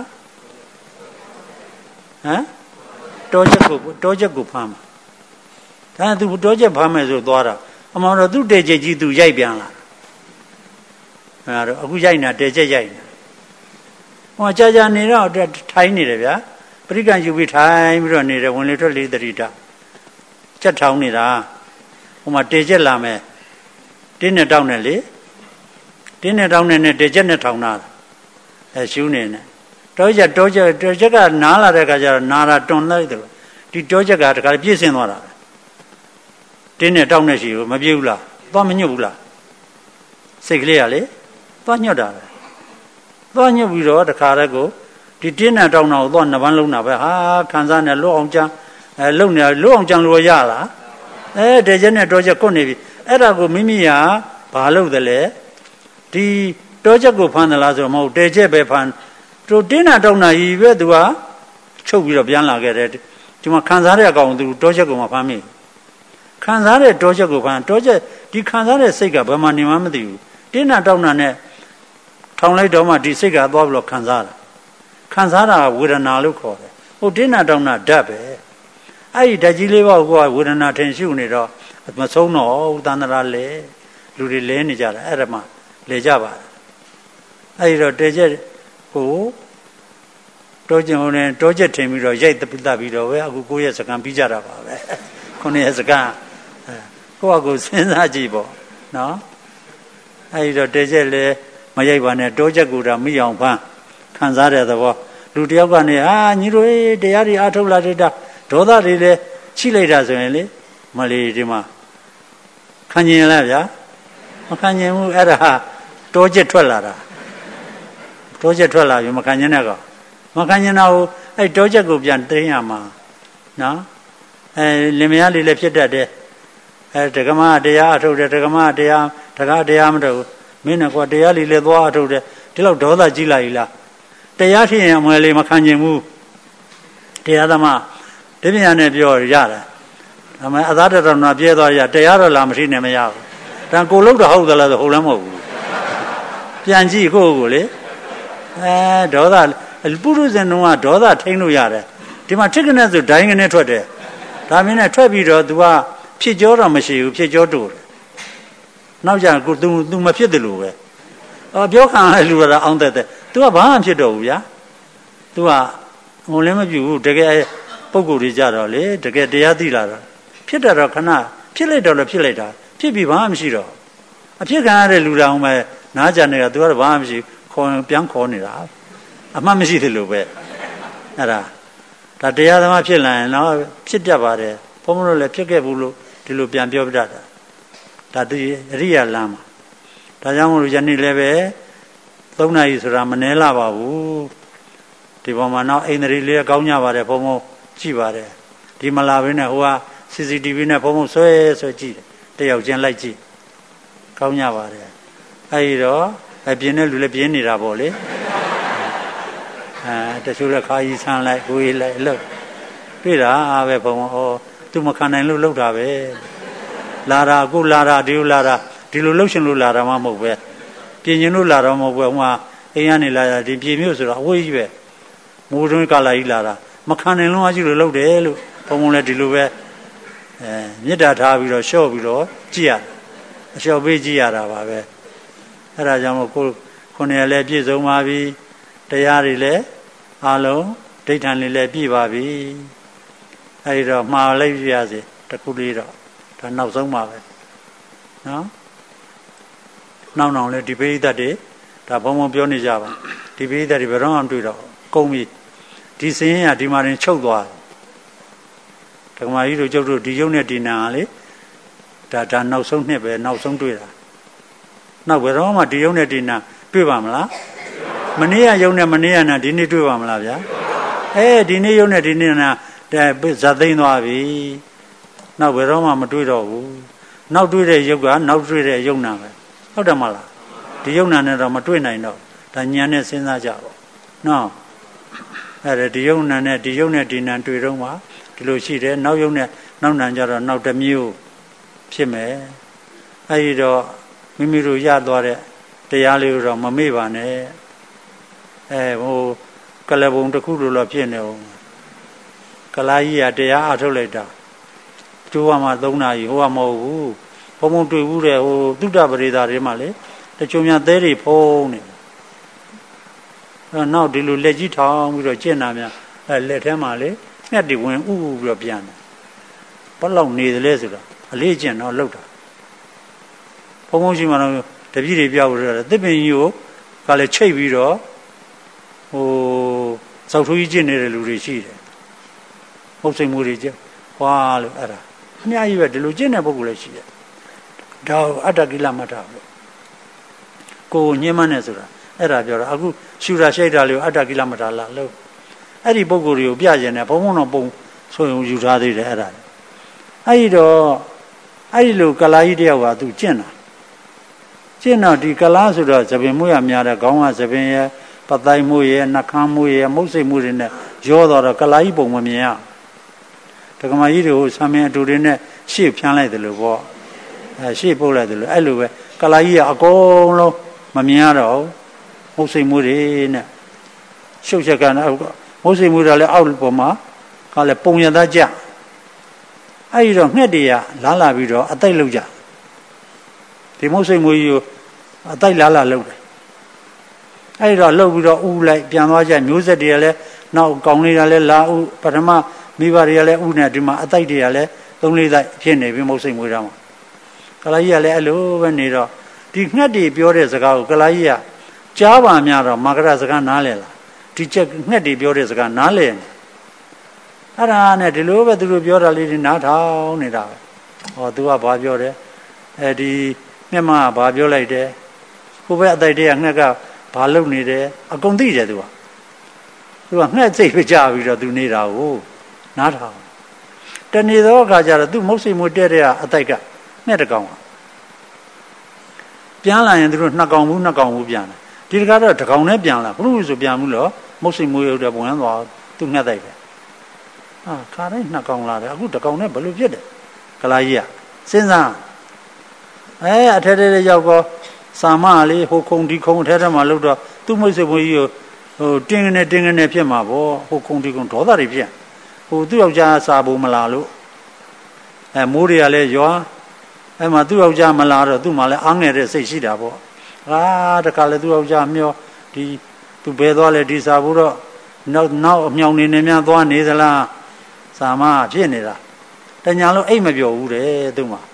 ဟမ်တောချက်ကိုဖမ်းမှာဒါသူတောချက်ဖမ်းမယ်ဆိုသွားတာအမှန်တော့သူ့တေချက်ကြီးသူရိုက်ပြန်လာအဲ့တော့အခုရိုက်နေတာတေချက်ရိုက်နေဟောကြာနေတော့ထိုင်းနေတယ်ဗျာပရိကံယူပြီးထိုင်ပြီးတော့နေတယ်ဝင်လေထွက်လေတတိတာချက်ထောင်းနေတာဟိုမှာတေချက်လာမယ်တင်းနဲ့တောင်းနဲ့လေတင်းနဲ့တောင်းနဲ့တေချက်နဲ့ထောင်းတာရှူးနေနဲ့တောချက်ကနားလာတဲ့အခါကျတော့နာတာတွန်လိုက်တယ်ဒီတောချက်ကတခါပြည့်စင်သွားတာတင်းနဲ့တောင်းနဲ့ရှိဘူးမပြေဘူးလားသွားမညှုပ်ဘူးလားစိတ်ကလေးကလေသွားညှော့တာပဲသွားညှုပ်ပြီးတော့တခါတည်းကိုဒီတင်းနဲ့တောင်းတာကိုသွားနှစ်ပန်းလုံးတာပဲဟာခံစားနေလွတ်အောင်ကြမ်းလုံနေလွတ်အောင်ကြမ်းလို့ရလားတေချက်နဲ့တောချက်ကွတ်နေပြီအဲ့ဒါကိုမိမိကဘာလုပ်တယ်လဲဒီတောချက်ကိုဖမ်းသလားဆိုမဟုတ်တဲချက်ပဲဖမ်းသူတင်းနာတောင်းနာကြီးပဲသူကချုပ်ပြီးတော့ပြန်လာခဲ့တယ်ဒီမှာခံစားတဲ့အကောင်သူတောချက်ကိုမဖမ်းမိခံစားတဲ့တောချက်ကိုဖမ်းတောချက်ဒီခံစားတဲ့စိတ်ကဘယ်မှနေမှမသိဘူးတင်းနာတောင်းနာနဲ့ထောင်လိုက်တော့မှဒီစိတ်ကသွားပြီးတော့ခံစားတာဝေဒနာလို့ခေါ်တယ်ဟိုတင်းနာတောင်းနာဓာတ်ပဲအဲ့ဒီဓာတ်ကြီးလေးပါကိုကဝေဒနာထင်ရှုနေတော့မဆုံးတော့သန္တရာလဲလူတွေလဲနေကြတာအဲ့ဒါမှလဲကြပါတယ်အဲ့ဒီတော့တဲချက်ကိုတောကျင်ဟိုနဲ့တောချက်ထင်ပြီးတော့ရိုက်တပိတပြီးတော့ပဲအခု9ရက်စကန်ပြီးကြတာပါပဲ9ရက်စကန်ကိုယ့်အကူစဉ်းစားကြည့်ပေါ့နော်အဲ့ဒီတော့တဲချက်လဲမရိုက်ပါနဲ့တောချက်ကူတာမိအောင်ဖမ်းခံစားတဲ့သဘောလူတယောက်ကနေညီတို့တရားတွေအားထုတ်လာတဲ့ဒေါသတွေလည်းချိလိုက်တာဆိုရင်လေမလီဒီမှာခံကျင်လားဗျာမခံကျင်ဘူးအဲ့ဒါတောချက်ထွက်လာတာတောချက်ထွက်လာပြီမခံကျင်တဲ့ကောင်မခံကျင်တော့အဲ့တောချက်ကိုပြန်သိမ်းရမှာနော်လင်မယားလေးလည်းဖြစ်တတ်တယ်ဒကမတရားအထုတ်တယ်ဒကမတရားမထုတ်ဘူးမင်းကတရားလေးလည်းသွားအထုတ်တယ်ဒီလောက်ဒေါသကြီးလာ ਈ လားတရားဖြစ်ရင်အမလေးမခံကျင်ဘူးတရားသမားဒီပညာနဲ့ပြောရတယ်ဒါမှအသာတတော်နာပြဲသွားရတရားတော်လာမရှိနဲ့မရဘူးဒါကိုလို့တော့ဟုတ်သလားဆိုဟုတ်လည်းမဟုတ်ဘူးပြန်ကြည့်ကိုလေဒေါသပုရုဇဉ်တုန်းကဒေါသထိန်းလို့ရတယ်ဒီမှာထစ်ကနေဆိုဒိုင်းကနေထွက်တယ်ဒါမင်းနဲ့ထွက်ပြီးတော့ तू ကဖြစ်ကြောတော့မရှိဘူးဖြစ်ကြောတူတယ်နောက်ကျကို तू မဖြစ်တယ်လို့ပဲပြောခံရလူကတော့အောင်းတဲ့ तू ကဘာမှဖြစ်တော့ဘူးဗျာ तू ကဟိုလည်းမပြူဘူးတကယ်ပုံကိုယ်တွေကြတော့လေတကယ်တရားသိလာတော့ဖြစ်တယ်တော့ခဏဖြစ်လိုက်တော့လည်းဖြစ်လိုက်တာဖြစ်ပြီးဘာမှမရှိတော့အဖြစ်ခံရတဲ့လူတောင်ပဲနားကြနေတာ तू ကတော့ဘာမှမရှိခေါ်ပြန်ခေါ်နေတာအမှတ်မရှိသလိုပဲအဲ့ဒါတရားသမားဖြစ်လာရင်တော့ဖြစ်တတ်ပါတယ်ဘုန်းဘုန်းတို့လည်းဖြစ်ခဲ့ဘူးလို့ဒီလိုပြန်ပြောပြတာဒါဒီအရိယာလမ်းမှာဒါကြောင့်မို့လို့ယနေ့လည်းပဲ3 နာရီဆိုတာမနှဲလာပါဘူးဒီပေါ်မှာတော့အိန္ဒြေလေးကောင်းကြပါတယ်ဘုန်းဘုန်းကြည့်ပါတယ်ဒီမလာဘဲနဲ့ဟိုက CCTV နဲ့ဘုန်းဘုန်းဆွဲကြည့်တယ်တယောက်ချင်းလိုက်ကြည့်ကောင်းကြပါတယ်အဲဒီတော့အပြင်းတဲ့လူလည်းပြင်းနေတာပေါ့လေတချို့လည်းခါကြီးဆန်းလိုက်ကိုယ်လိုက်လို့တွေ့တာပဲဘုံသူမခံနိုင်လို့လှုပ်တာပဲလာတာအခုလာတာဒီလိုလာတာဒီလိုလှုပ်ရှင်လို့လာတာမှမဟုတ်ပဲပြင်ရင်လို့လာတော့မဟုတ်ဘူးဟိုမှာအိမ်ကနေလာတာဒီပြင်မြို့ဆိုတော့အဝေးကြီးပဲမိုးတွင်းကာလာကြီးလာတာမခံနိုင်လုံးအကြီးလို့လှုပ်တယ်လို့ဘုံလည်းဒီလိုပဲမေတ္တာထားပြီးတော့လျှော့ပြီးတော့ကြည့်ရအလျှော့ပေးကြည့်ရတာပါပဲအဲ့ဒါကြောင့်မို့ကို9ရက်လည်းပြည့်စုံပါပြီတရားတွေလည်းအားလုံးဒိဋ္ဌံလေးလည်းပြည့်ပါပြီအဲဒီတော့မှားလိုက်ပြရစီတခုလေးတော့ဒါနောက်ဆုံးပါပဲနော်နောက်လည်းဒီပိဋကတ်တွေဒါဘုံဘုံပြောနေကြပါဒီပိဋကတ်တွေဘယ်တော့မှမတွေ့တော့ကုန်ပြီဒီစင်းရဒီမှာရင်ချုပ်သွားဒကမာကြီးတို့ကျုပ်တို့ဒီရုပ်နဲ့ဒီနာလေဒါနောက်ဆုံးနှစ်ပဲနောက်ဆုံးတွေ့တာနောက်ဘယ်တော့မှဒီရုပ်နဲ့ဒီနာတွေ့ပါမလားမနေ့ကရုပ်နဲ့မနေ့ကနာဒီနေ့တွေ့ပါမလားဗျာဒီနေ့ရုပ်နဲ့ဒီနေ့နာဇာသိမ်းသွားပြီနောက်ဘယ်တော့မှမတွေ့တော့ဘူးနောက်တွေ့တဲ့ရုပ်ကနောက်တွေ့တဲ့ရုပ်နာပဲဟုတ်တယ်မလားဒီရုပ်နာနဲ့တော့မတွေ့နိုင်တော့ဒါဉာဏ်နဲ့စဉ်းစားကြပါနော်ဒီရုပ်နာနဲ့ဒီရုပ်နဲ့ဒီနာတွေ့တော့မှဒီလိုရှိတယ်နောက်ရုပ်နဲ့နောက်နာကြတော့နောက်တစ်မျိုးဖြစ်မယ်အဲဒီတော့မိမိတို့ရသွားတဲ့တရားလေးကိုတော့မမေ့ပါနဲ့ဟိုကလဘုံတစ်ခုလိုတော့ဖြစ်နေအောင်ကလာကြီးကတရားအထုတ်လိုက်တာကျိုးကမှ3 နာရီဟိုကမဟုတ်ဘူးဘုံဘုံတွေ့ဘူးတဲ့ဟိုသုတ္တပရိသတွေမှာလေတချို့များသဲတွေဖုံးနေနောက်ဒီလိုလက်ကြီးထောင်ပြီးတော့ကျင့်တာများလက်ထဲမှာလေငှက်တွေဝင်ဥပြီးတော့ပြန်တယ်ဘယ်လောက်နေသလဲဆိုတော့အလေးကျင့်တော့လောက်တာဘုံဘုံရှိမှတော့တပည့်တွေပြောက်လို့သစ်ပင်ကြီးကိုကလည်းချိတ်ပြီးတော့ဟိုစောက်ထူးကြီးကျင့်နေတဲ့လူတွေရှိတယ်ဟုတ်စိတ်မှုတွေကျဟွာလို့အဲ့ဒါအများကြီးပဲဒီလိုကျင့်တဲ့ပုဂ္ဂိုလ်လည်းရှိတယ်ဒါအတ္တကိလမထလို့ကိုညှင်းမနဲ့ဆိုတာအဲ့ဒါပြောတာအခုရှူတာရှိုက်တာလေးကိုအတ္တကိလမထလာလို့အဲ့ဒီပုဂ္ဂိုလ်တွေကိုပြကျင်တယ်ဘုံဘုံတော့ပုံဆိုရင်ယူထားသေးတယ်အဲ့ဒါအဲ့ဒီတော့အဲ့ဒီလိုကလာကြီးတယောက်ကသူကျင့်တာကျင့်တော့ဒီကလားဆိုတော့သပင်မှုရများတဲ့ခေါင်းကသပင်ရဲ့ပသိုက်မှုရဲ့နှာခမ်းမှုရဲ့မုတ်စိတ်မှုတွေနဲ့ရောတော့ကလားကြီးပုံမမြင်ရဒကမာကြီးတွေကိုဆံမင်းအတူတွေနဲ့ရှေ့ဖြန်းလိုက်တယ်လို့ပေါ့ရှေ့ပုတ်လိုက်တယ်လို့အဲ့လိုပဲကလားကြီးကအကုန်လုံးမမြင်ရတော့မုတ်စိတ်မှုတွေနဲ့ရှုပ်ချက်ကလည်းမုတ်စိတ်မှုတွေလည်းအောက်ပေါ်မှာကလည်းပုံရသားကြအဲ့ဒီတော့ငှက်တွေကလာပြီးတော့အသိက်လောက်ကြဒီမုတ်စိတ်မှုကြီးကိုအသိက်လာလောက်တယ်အဲ့ဒီတော့လှုပ်ပြီးတော့ဥလိုက်ပြန်သွားကြမျိုးဆက်တွေကလည်းနောက်ကောင်းလေးတွေကလည်းလာဥပထမမိဘတွေကလည်းဥနဲ့ဒီမှာအသိက်တွေကလည်း3-4သိက်ဖြစ်နေပြီမုတ်စိတ်မှုတော့ကလာကြီးကလည်းအဲ့လိုပဲနေတော့ဒီငှက်တွေပြောတဲ့စကားကိုကလာကြီးကကြားပါများတော့မာကရစကားနားလဲလားဒီချက်ငှက်တွေပြောတဲ့စကားနားလဲအဲ့ဒါနဲ့ဒီလိုပဲသူတို့ပြောတာလေးတွေနားထောင်နေတာပဲဟောသူကဘာပြောတယ်ဒီမျက်မှောက်ဘာပြောလိုက်တယ်ကိုပဲအတိုက်တည်းကငှက်ကဘာလုပ်နေတယ်အကုန်သိတယ်သူကငှက်စိတ်ပြကြပြီးတော့သူနေတာကိုနားထောင်တနေ့သောအခါကျတော့သူမုတ်စိတ်မှုတဲ့တဲ့အတိုက်ကငှက်တကောင်ပြန်လာရင်သူတို့2ကောင်ဘူးပြန်လာဒီတကားတော့တကောင်နဲ့ပြန်လာဘုလို့ဆိုပြန်ဘူးလို့မုတ်စိတ်မှုရုပ်တဲ့ပုံရမ်းသွားသူငှက်တိုက်တယ်ခါတိုင်း2ကောင်လာတယ်အခုတကောင်နဲ့ဘယ်လိုဖြစ်တယ်ကလာကြီးကစဉ်းစားအထက်ထဲရောက်တော့စာမလေးဟိုခုံဒီခုံအထက်ထဲမှာလှုပ်တော့သူ့မိတ်ဆွေမကြီးကိုတင်းကနေဖြစ်မှာပေါ့ဟိုခုံဒီခုံဒေါသတွေဖြစ်သူ့ယောက်ျားစာဖို့မလာလို့မိုးတွေကလည်းရွာမှာသူ့ယောက်ျားမလာတော့သူ့မှာလည်းအားငယ်တဲ့စိတ်ရှိတာပေါ့တခါလေသူ့ယောက်ျားမျောဒီသူဘဲသွားလဲဒီစာဖို့တော့နောက်အမြောင်နေများသွားနေသလားစာမဖြစ်နေတာတညာလုံးအိတ်မပြောဘူးတဲ့သူ့မှာ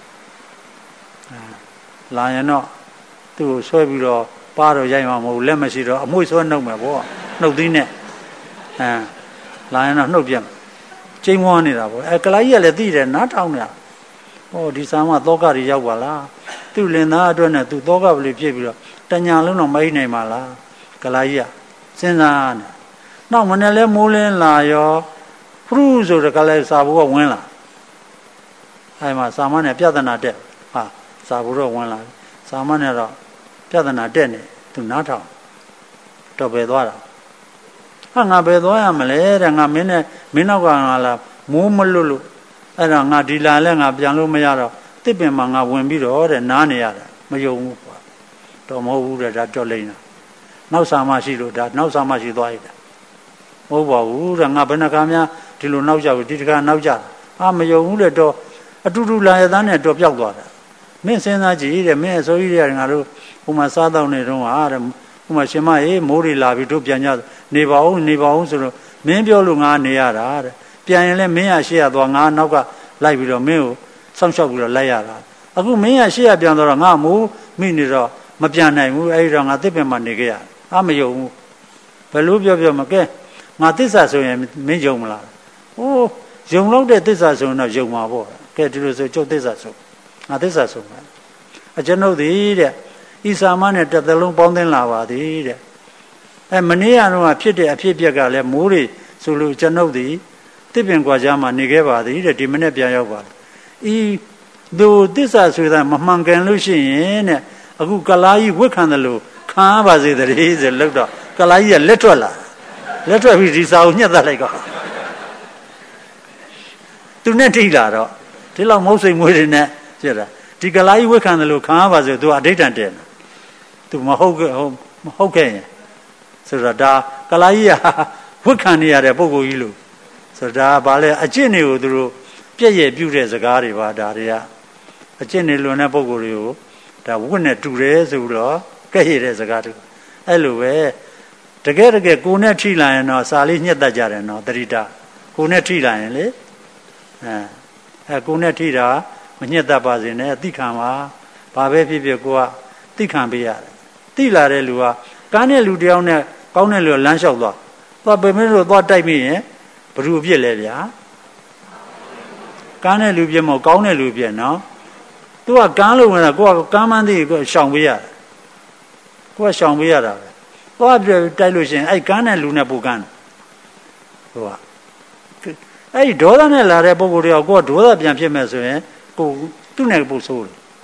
လာရင်တော့သူ့ကိုဆွဲပြီးတော့ပါတော့ရိုက်မှာမဟုတ်လက်မရှိတော့အမွှေးဆွဲနှုတ်မယ်ပေါ့နှုတ်သီးနဲ့လာရင်တော့နှုတ်ပြတ်ကျိန်းဝါးနေတာပေါ့ကလာကြီးကလည်းသိတယ်နားထောင်နေတာဒီစာမသောကတွေရောက်ပါလားသူ့လင်သားအတွက်နဲ့သူသောကပလီဖြစ်ပြီးတော့တညာလုံးတော့မအိနိုင်ပါလားကလာကြီးကစဉ်းစားနေနောက်မနေ့လဲမိုးလင်းလာရောဖရူးဆိုတဲ့ကလေးစာဘုကဝင်လာအဲ့မှာစာမနဲ့ပြဿနာတက်စာဘုတော့ဝင်လာစာမနဲ့တော့ပြဿနာတက်နေသူနားထောင်တော့ပဲသွားတာငါပဲသွားရမလဲတဲ့ငါမင်းနောက်ကငါလာမိုးမလွတ်လို့အဲ့ဒါငါဒီလာလဲငါပြန်လို့မရတော့တစ်ပင်မှာငါဝင်ပြီးတော့တဲ့နားနေရတယ်မယုံဘူးကွာတော့မဟုတ်ဘူးတဲ့ဒါကြောက်လိမ့်တာနောက်စာမရှိလို့ဒါနောက်စာမရှိသွားရတာမဟုတ်ပါဘူးတဲ့ငါဘယ်နှခါများဒီလိုနောက်ကြဘူးဒီတခါနောက်ကြမယုံဘူးလေတော့အတူတူလာရသားနဲ့တော့ပျောက်သွားတာမင်းစဉ်းစားကြည့်တဲ့မင်းအစိုးရတွေကငါတို့ဟိုမှာစားတော့နေတော့တဲ့ဟိုမှာရှင်မမိုးတွေလာပြီးတို့ပြန်ကြနေပါဦးဆိုတော့မင်းပြောလို့ငါနေရတာတဲ့ပြန်ရင်လည်းမင်းရရှေ့ရသွားငါနောက်ကလိုက်ပြီးတော့မင်းကိုစောင့်ရှောက်ပြီးတော့လိုက်ရတာအခုမင်းရရှေ့ရပြန်တော့ငါမိုးမိနေတော့မပြန်နိုင်ဘူးအဲ့ဒီတော့ငါတစ်ပင်မှာနေခဲ့ရမယုံဘူးဘယ်လိုပြောမကဲငါသစ္စာဆိုရင်မင်းယုံမလားယုံလို့တဲ့သစ္စာဆိုရင်တော့ယုံမှာပေါ့ကဲဒီလိုဆိုကျုပ်သစ္စာဆိုငါသစ္စာဆိုမှာကျွန်ုပ်သည်တဲ့ဤစာမနဲ့တစ်သလုံးပေါင်းသင်းလာပါသည်တဲ့မနေ့ကတော့ဖြစ်တဲ့အဖြစ်အပျက်ကလည်းမိုးတွေဆိုလို့ကျွန်ုပ်သည်တစ်ပင်ကွာကြားမှာနေခဲ့ပါသည်တဲ့ဒီမနေ့ပြန်ရောက်ပါဤသူသစ္စာဆိုတာမမှန်ကန်လို့ရှိရင်တဲ့အခုကလာကြီးဝတ်ခံတယ်လို့ခံရပါစေတည်းဆိုလို့တော့ကလာကြီးကလက်ထွက်ပြီးဒီစာကိုညှက်သက်လိုက်တော့သူနဲ့ထိလာတော့ဒီလောက်မဟုတ်စိတ်မွေးတွေနဲ့ပြတာဒီကလာကြီးဝတ်ခံတယ်လို့ခံရပါစေသူအဋိဋ္ဌံတဲ့သူမဟုတ်ခဲ့ရင်ဆိုတော့ဒါကလာကြီးကဝတ်ခံနေရတဲ့ပုဂ္ဂိုလ်ကြီးလို့ဆိုတော့ဒါဗာလဲအကျင့်တွေကိုသူတို့ပြည့်ရပြုတဲ့စကားတွေပါဒါတွေကအကျင့်တွေလွန်တဲ့ပုဂ္ဂိုလ်တွေကိုဒါဝတ်နဲ့တူတယ်ဆိုတော့ကဲ့ရတဲ့စကားတွေအဲ့လိုပဲတကယ်ကိုနဲ့ထိလာရင်တော့စာလေးညှက်တတ်ကြတယ်နော်တတိတာကိုနဲ့ထိလာရင်လေကိုနဲ့ထိတာမညှက်တတ်ပါစေနဲ့သိခံပါဘာပဲဖြစ်ဖြစ်ကိုကသိခံပေးရတယ်သိလာတဲ့လူကကားနဲ့လူတယောက်နဲ့ကောင်းတဲ့လူကလမ်းလျှောက်သွားပေမဲ့လို့သွားတိုက်မိရင်ဘယ်သူအပြစ်လဲဗျာကားနဲ့လူပြစ်မဟုတ်ကောင်းတဲ့လူပြစ်နော်သူကကန်းလို့ဝင်တာကိုကကမ်းမန်းသေးကိုရှောင်ပေးရတယ်ကိုကရှောင်ပေးရတာပဲသွားပြတိုက်လို့ရှိရင်အဲ့ကန်းတဲ့လူနဲ့ပူကန်းဟိုကအဲ့ဒေါသနဲ့လာတဲ့ပုဂ္ဂိုလ်တွေကကိုကဒေါသပြန်ဖြစ်မဲ့ဆိုရင်ကိုသူ့နဲ့ပုတ်ဆိုးတယ်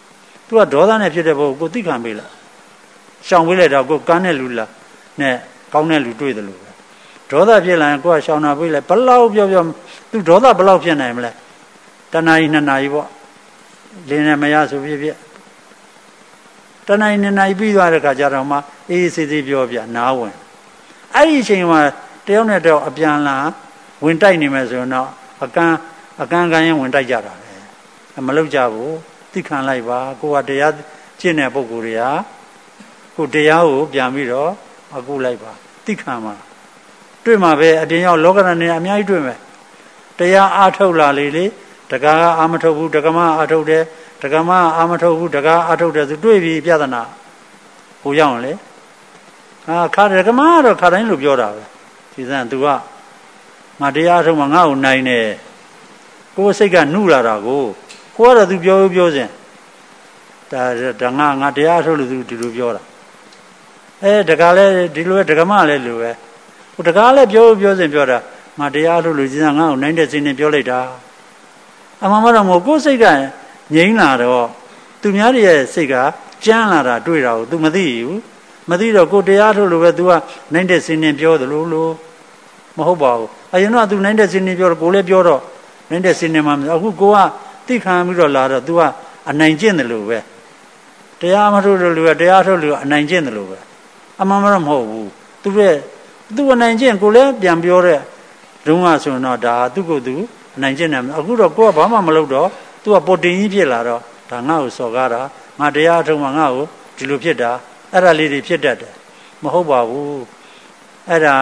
သူကဒေါသနဲ့ဖြစ်တဲ့ဘုကိုသိခံပေးလိုက်ရှောင်ပေးလိုက်တော့ကိုကန်းတဲ့လူလားနဲ့ကောင်းတဲ့လူတွေ့တယ်လို့ပဲဒေါသဖြစ်လာရင်ကိုကရှောင်တာပေးလိုက်ဘလောက်ပြောသူဒေါသဘလောက်ဖြစ်နိုင်မလဲတဏှာကြီး2 နာရီပေါ့လင်းနဲ့မရဆိုဖြစ်တဏှာကြီး2 နာရီပြီးသွားတဲ့ခါကျတော့မှအေးစစ်စစ်ပြောပြနားဝင်အဲ့ဒီအချိန်မှာတယောက်နဲ့တယောက်အပြန်လာဝင်တိုက်နေမယ်ဆိုရင်တော့အကန်းရင်ဝင်တိုက်ကြတာပဲမလုပ်ကြဘူးသိခံလိုက်ပါကိုကတရားကျင့်တဲ့ပုဂ္ဂိုလ်တွေဟာကိုတရားကိုပြန်ပြီးတော့အခုလိုက်ပါသိခံပါတွေ့မှာပဲအပြင်ရောက်လောကရဏနေအများကြီးတွေ့မယ်တရားအားထုတ်လာလေတက္ကကအာမထုတ်ဘူးတက္ကမအားထုတ်တယ်တက္ကမအာမထုတ်ဘူးတက္ကအားထုတ်တယ်သူတွေ့ပြီပြဿနာဟိုရောက်လေခါတက္ကမတော့ခါတိုင်းလို့ပြောတာပဲဒီစံ तू ကငါတရားထုတ်မှငါ့ကိုနိုင်တယ်ကိုယ်စိတ်ကနှုလာတာကိုကတော့ तू ပြောစဉ်ဒါငါတရားထုတ်လို့ तू ဒီလိုပြောတာတက္ကလည်းဒီလိုပဲတက္ကမလည်းလိုပဲဟိုတက္ကလည်းပြောစဉ်ပြောတာငါတရားထုတ်လို့ဒီစံငါ့ကိုနိုင်တဲ့စိတ်နဲ့ပြောလိုက်တာအမှန်မှတော့မဟုတ်ကိုယ်စိတ်ကငြိမ်းလာတော့သူများရဲ့စိတ်ကကြမ်းလာတာတွေ့တာကို तू မသိဘူးမသိတော့ကိုတရားထုတ်လို့ပဲ तू ကနိုင်တဲ့စိတ်နဲ့ပြောသလိုလို့မဟုတ်ပါဘူးအရင်တော့ तू နိုင်တဲ့စိတ်နဲ့ပြောတော့ကိုလည်းပြောတော့နိုင်တဲ့စိတ်နဲ့မှအခုကိုကသိခံပြီးတော့လာတော့ तू ကအနိုင်ကျင့်တယ်လို့ပဲတရားမထုတ်လို့တရားထုတ်လို့အနိုင်ကျင့်တယ်လို့ပဲအမှန်မှတော့မဟုတ်ဘူး तू အနိုင်ကျင့်ကိုလည်းပြန်ပြောတဲ့ဒုံးကဆိုတော့ဒါသူ့ကိုယ်သူအနိုင်ကျင့်တယ်အခုတော့ကိုကဘာမှမလုပ်တော့ तू ကပေါ်တင်ကြီးဖြစ်လာတော့ဒါငါ့ကိုစော်ကားတာငါတရားထုတ်မှငါ့ကိုဒီလိုဖြစ်တာအဲ့ဒါလေးတွေဖြစ်တတ်တယ်မဟုတ်ပါဘူးအဲ့ဒါ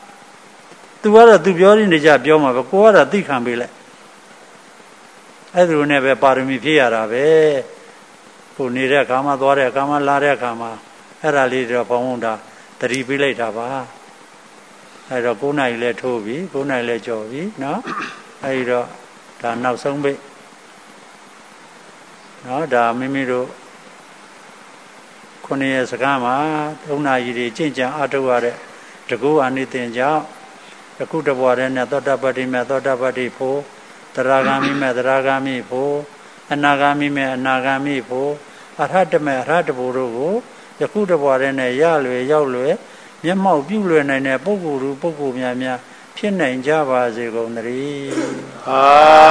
तू ကတော့ तू ပြောနေကြပြောမှာပဲကိုကတော့သိခံပေးလိုက်အဲ့ဒါလိုနဲ့ပဲပါရမီဖြည့်ရတာပဲကိုနေတဲ့အခါမှာသွားတဲ့အခါမှာလာတဲ့အခါမှာအဲ့ဒါလေးတော့ဘောင်းတာတတိပေးလိုက်တာပါအဲ့တော့9 နာရီလဲထိုးပြီ9 နာရီလဲကြော်ပြီနော်အဲ့တော့ဒါနောက်ဆုံးပိတ်နော်ဒါမိမိတို့9 ရက်စကားမှာ3 နာရီတွေကျင့်ကြံအားထုတ်ရတဲ့တကူအာနိသင်ကြောင့်အခုတဘွားတဲ့နဲ့သောတပတ္တိမဲ့သောတပတ္တိဖို့သရဂါမိမဲ့သရဂါမိဖို့အနာဂါမိမဲ့အနာဂါမိဖို့အရဟတမဲ့အရဟတဖို့တို့ကိုယခုတဘွားတဲ့နဲ့ရလွယ်ရောက်လွယ်မျက်မှောက်ပြုလွယ်နိုင်တဲ့ပုဂ္ဂိုလ်များဖြစ်နိုင်ကြပါစေကုန်သတည်း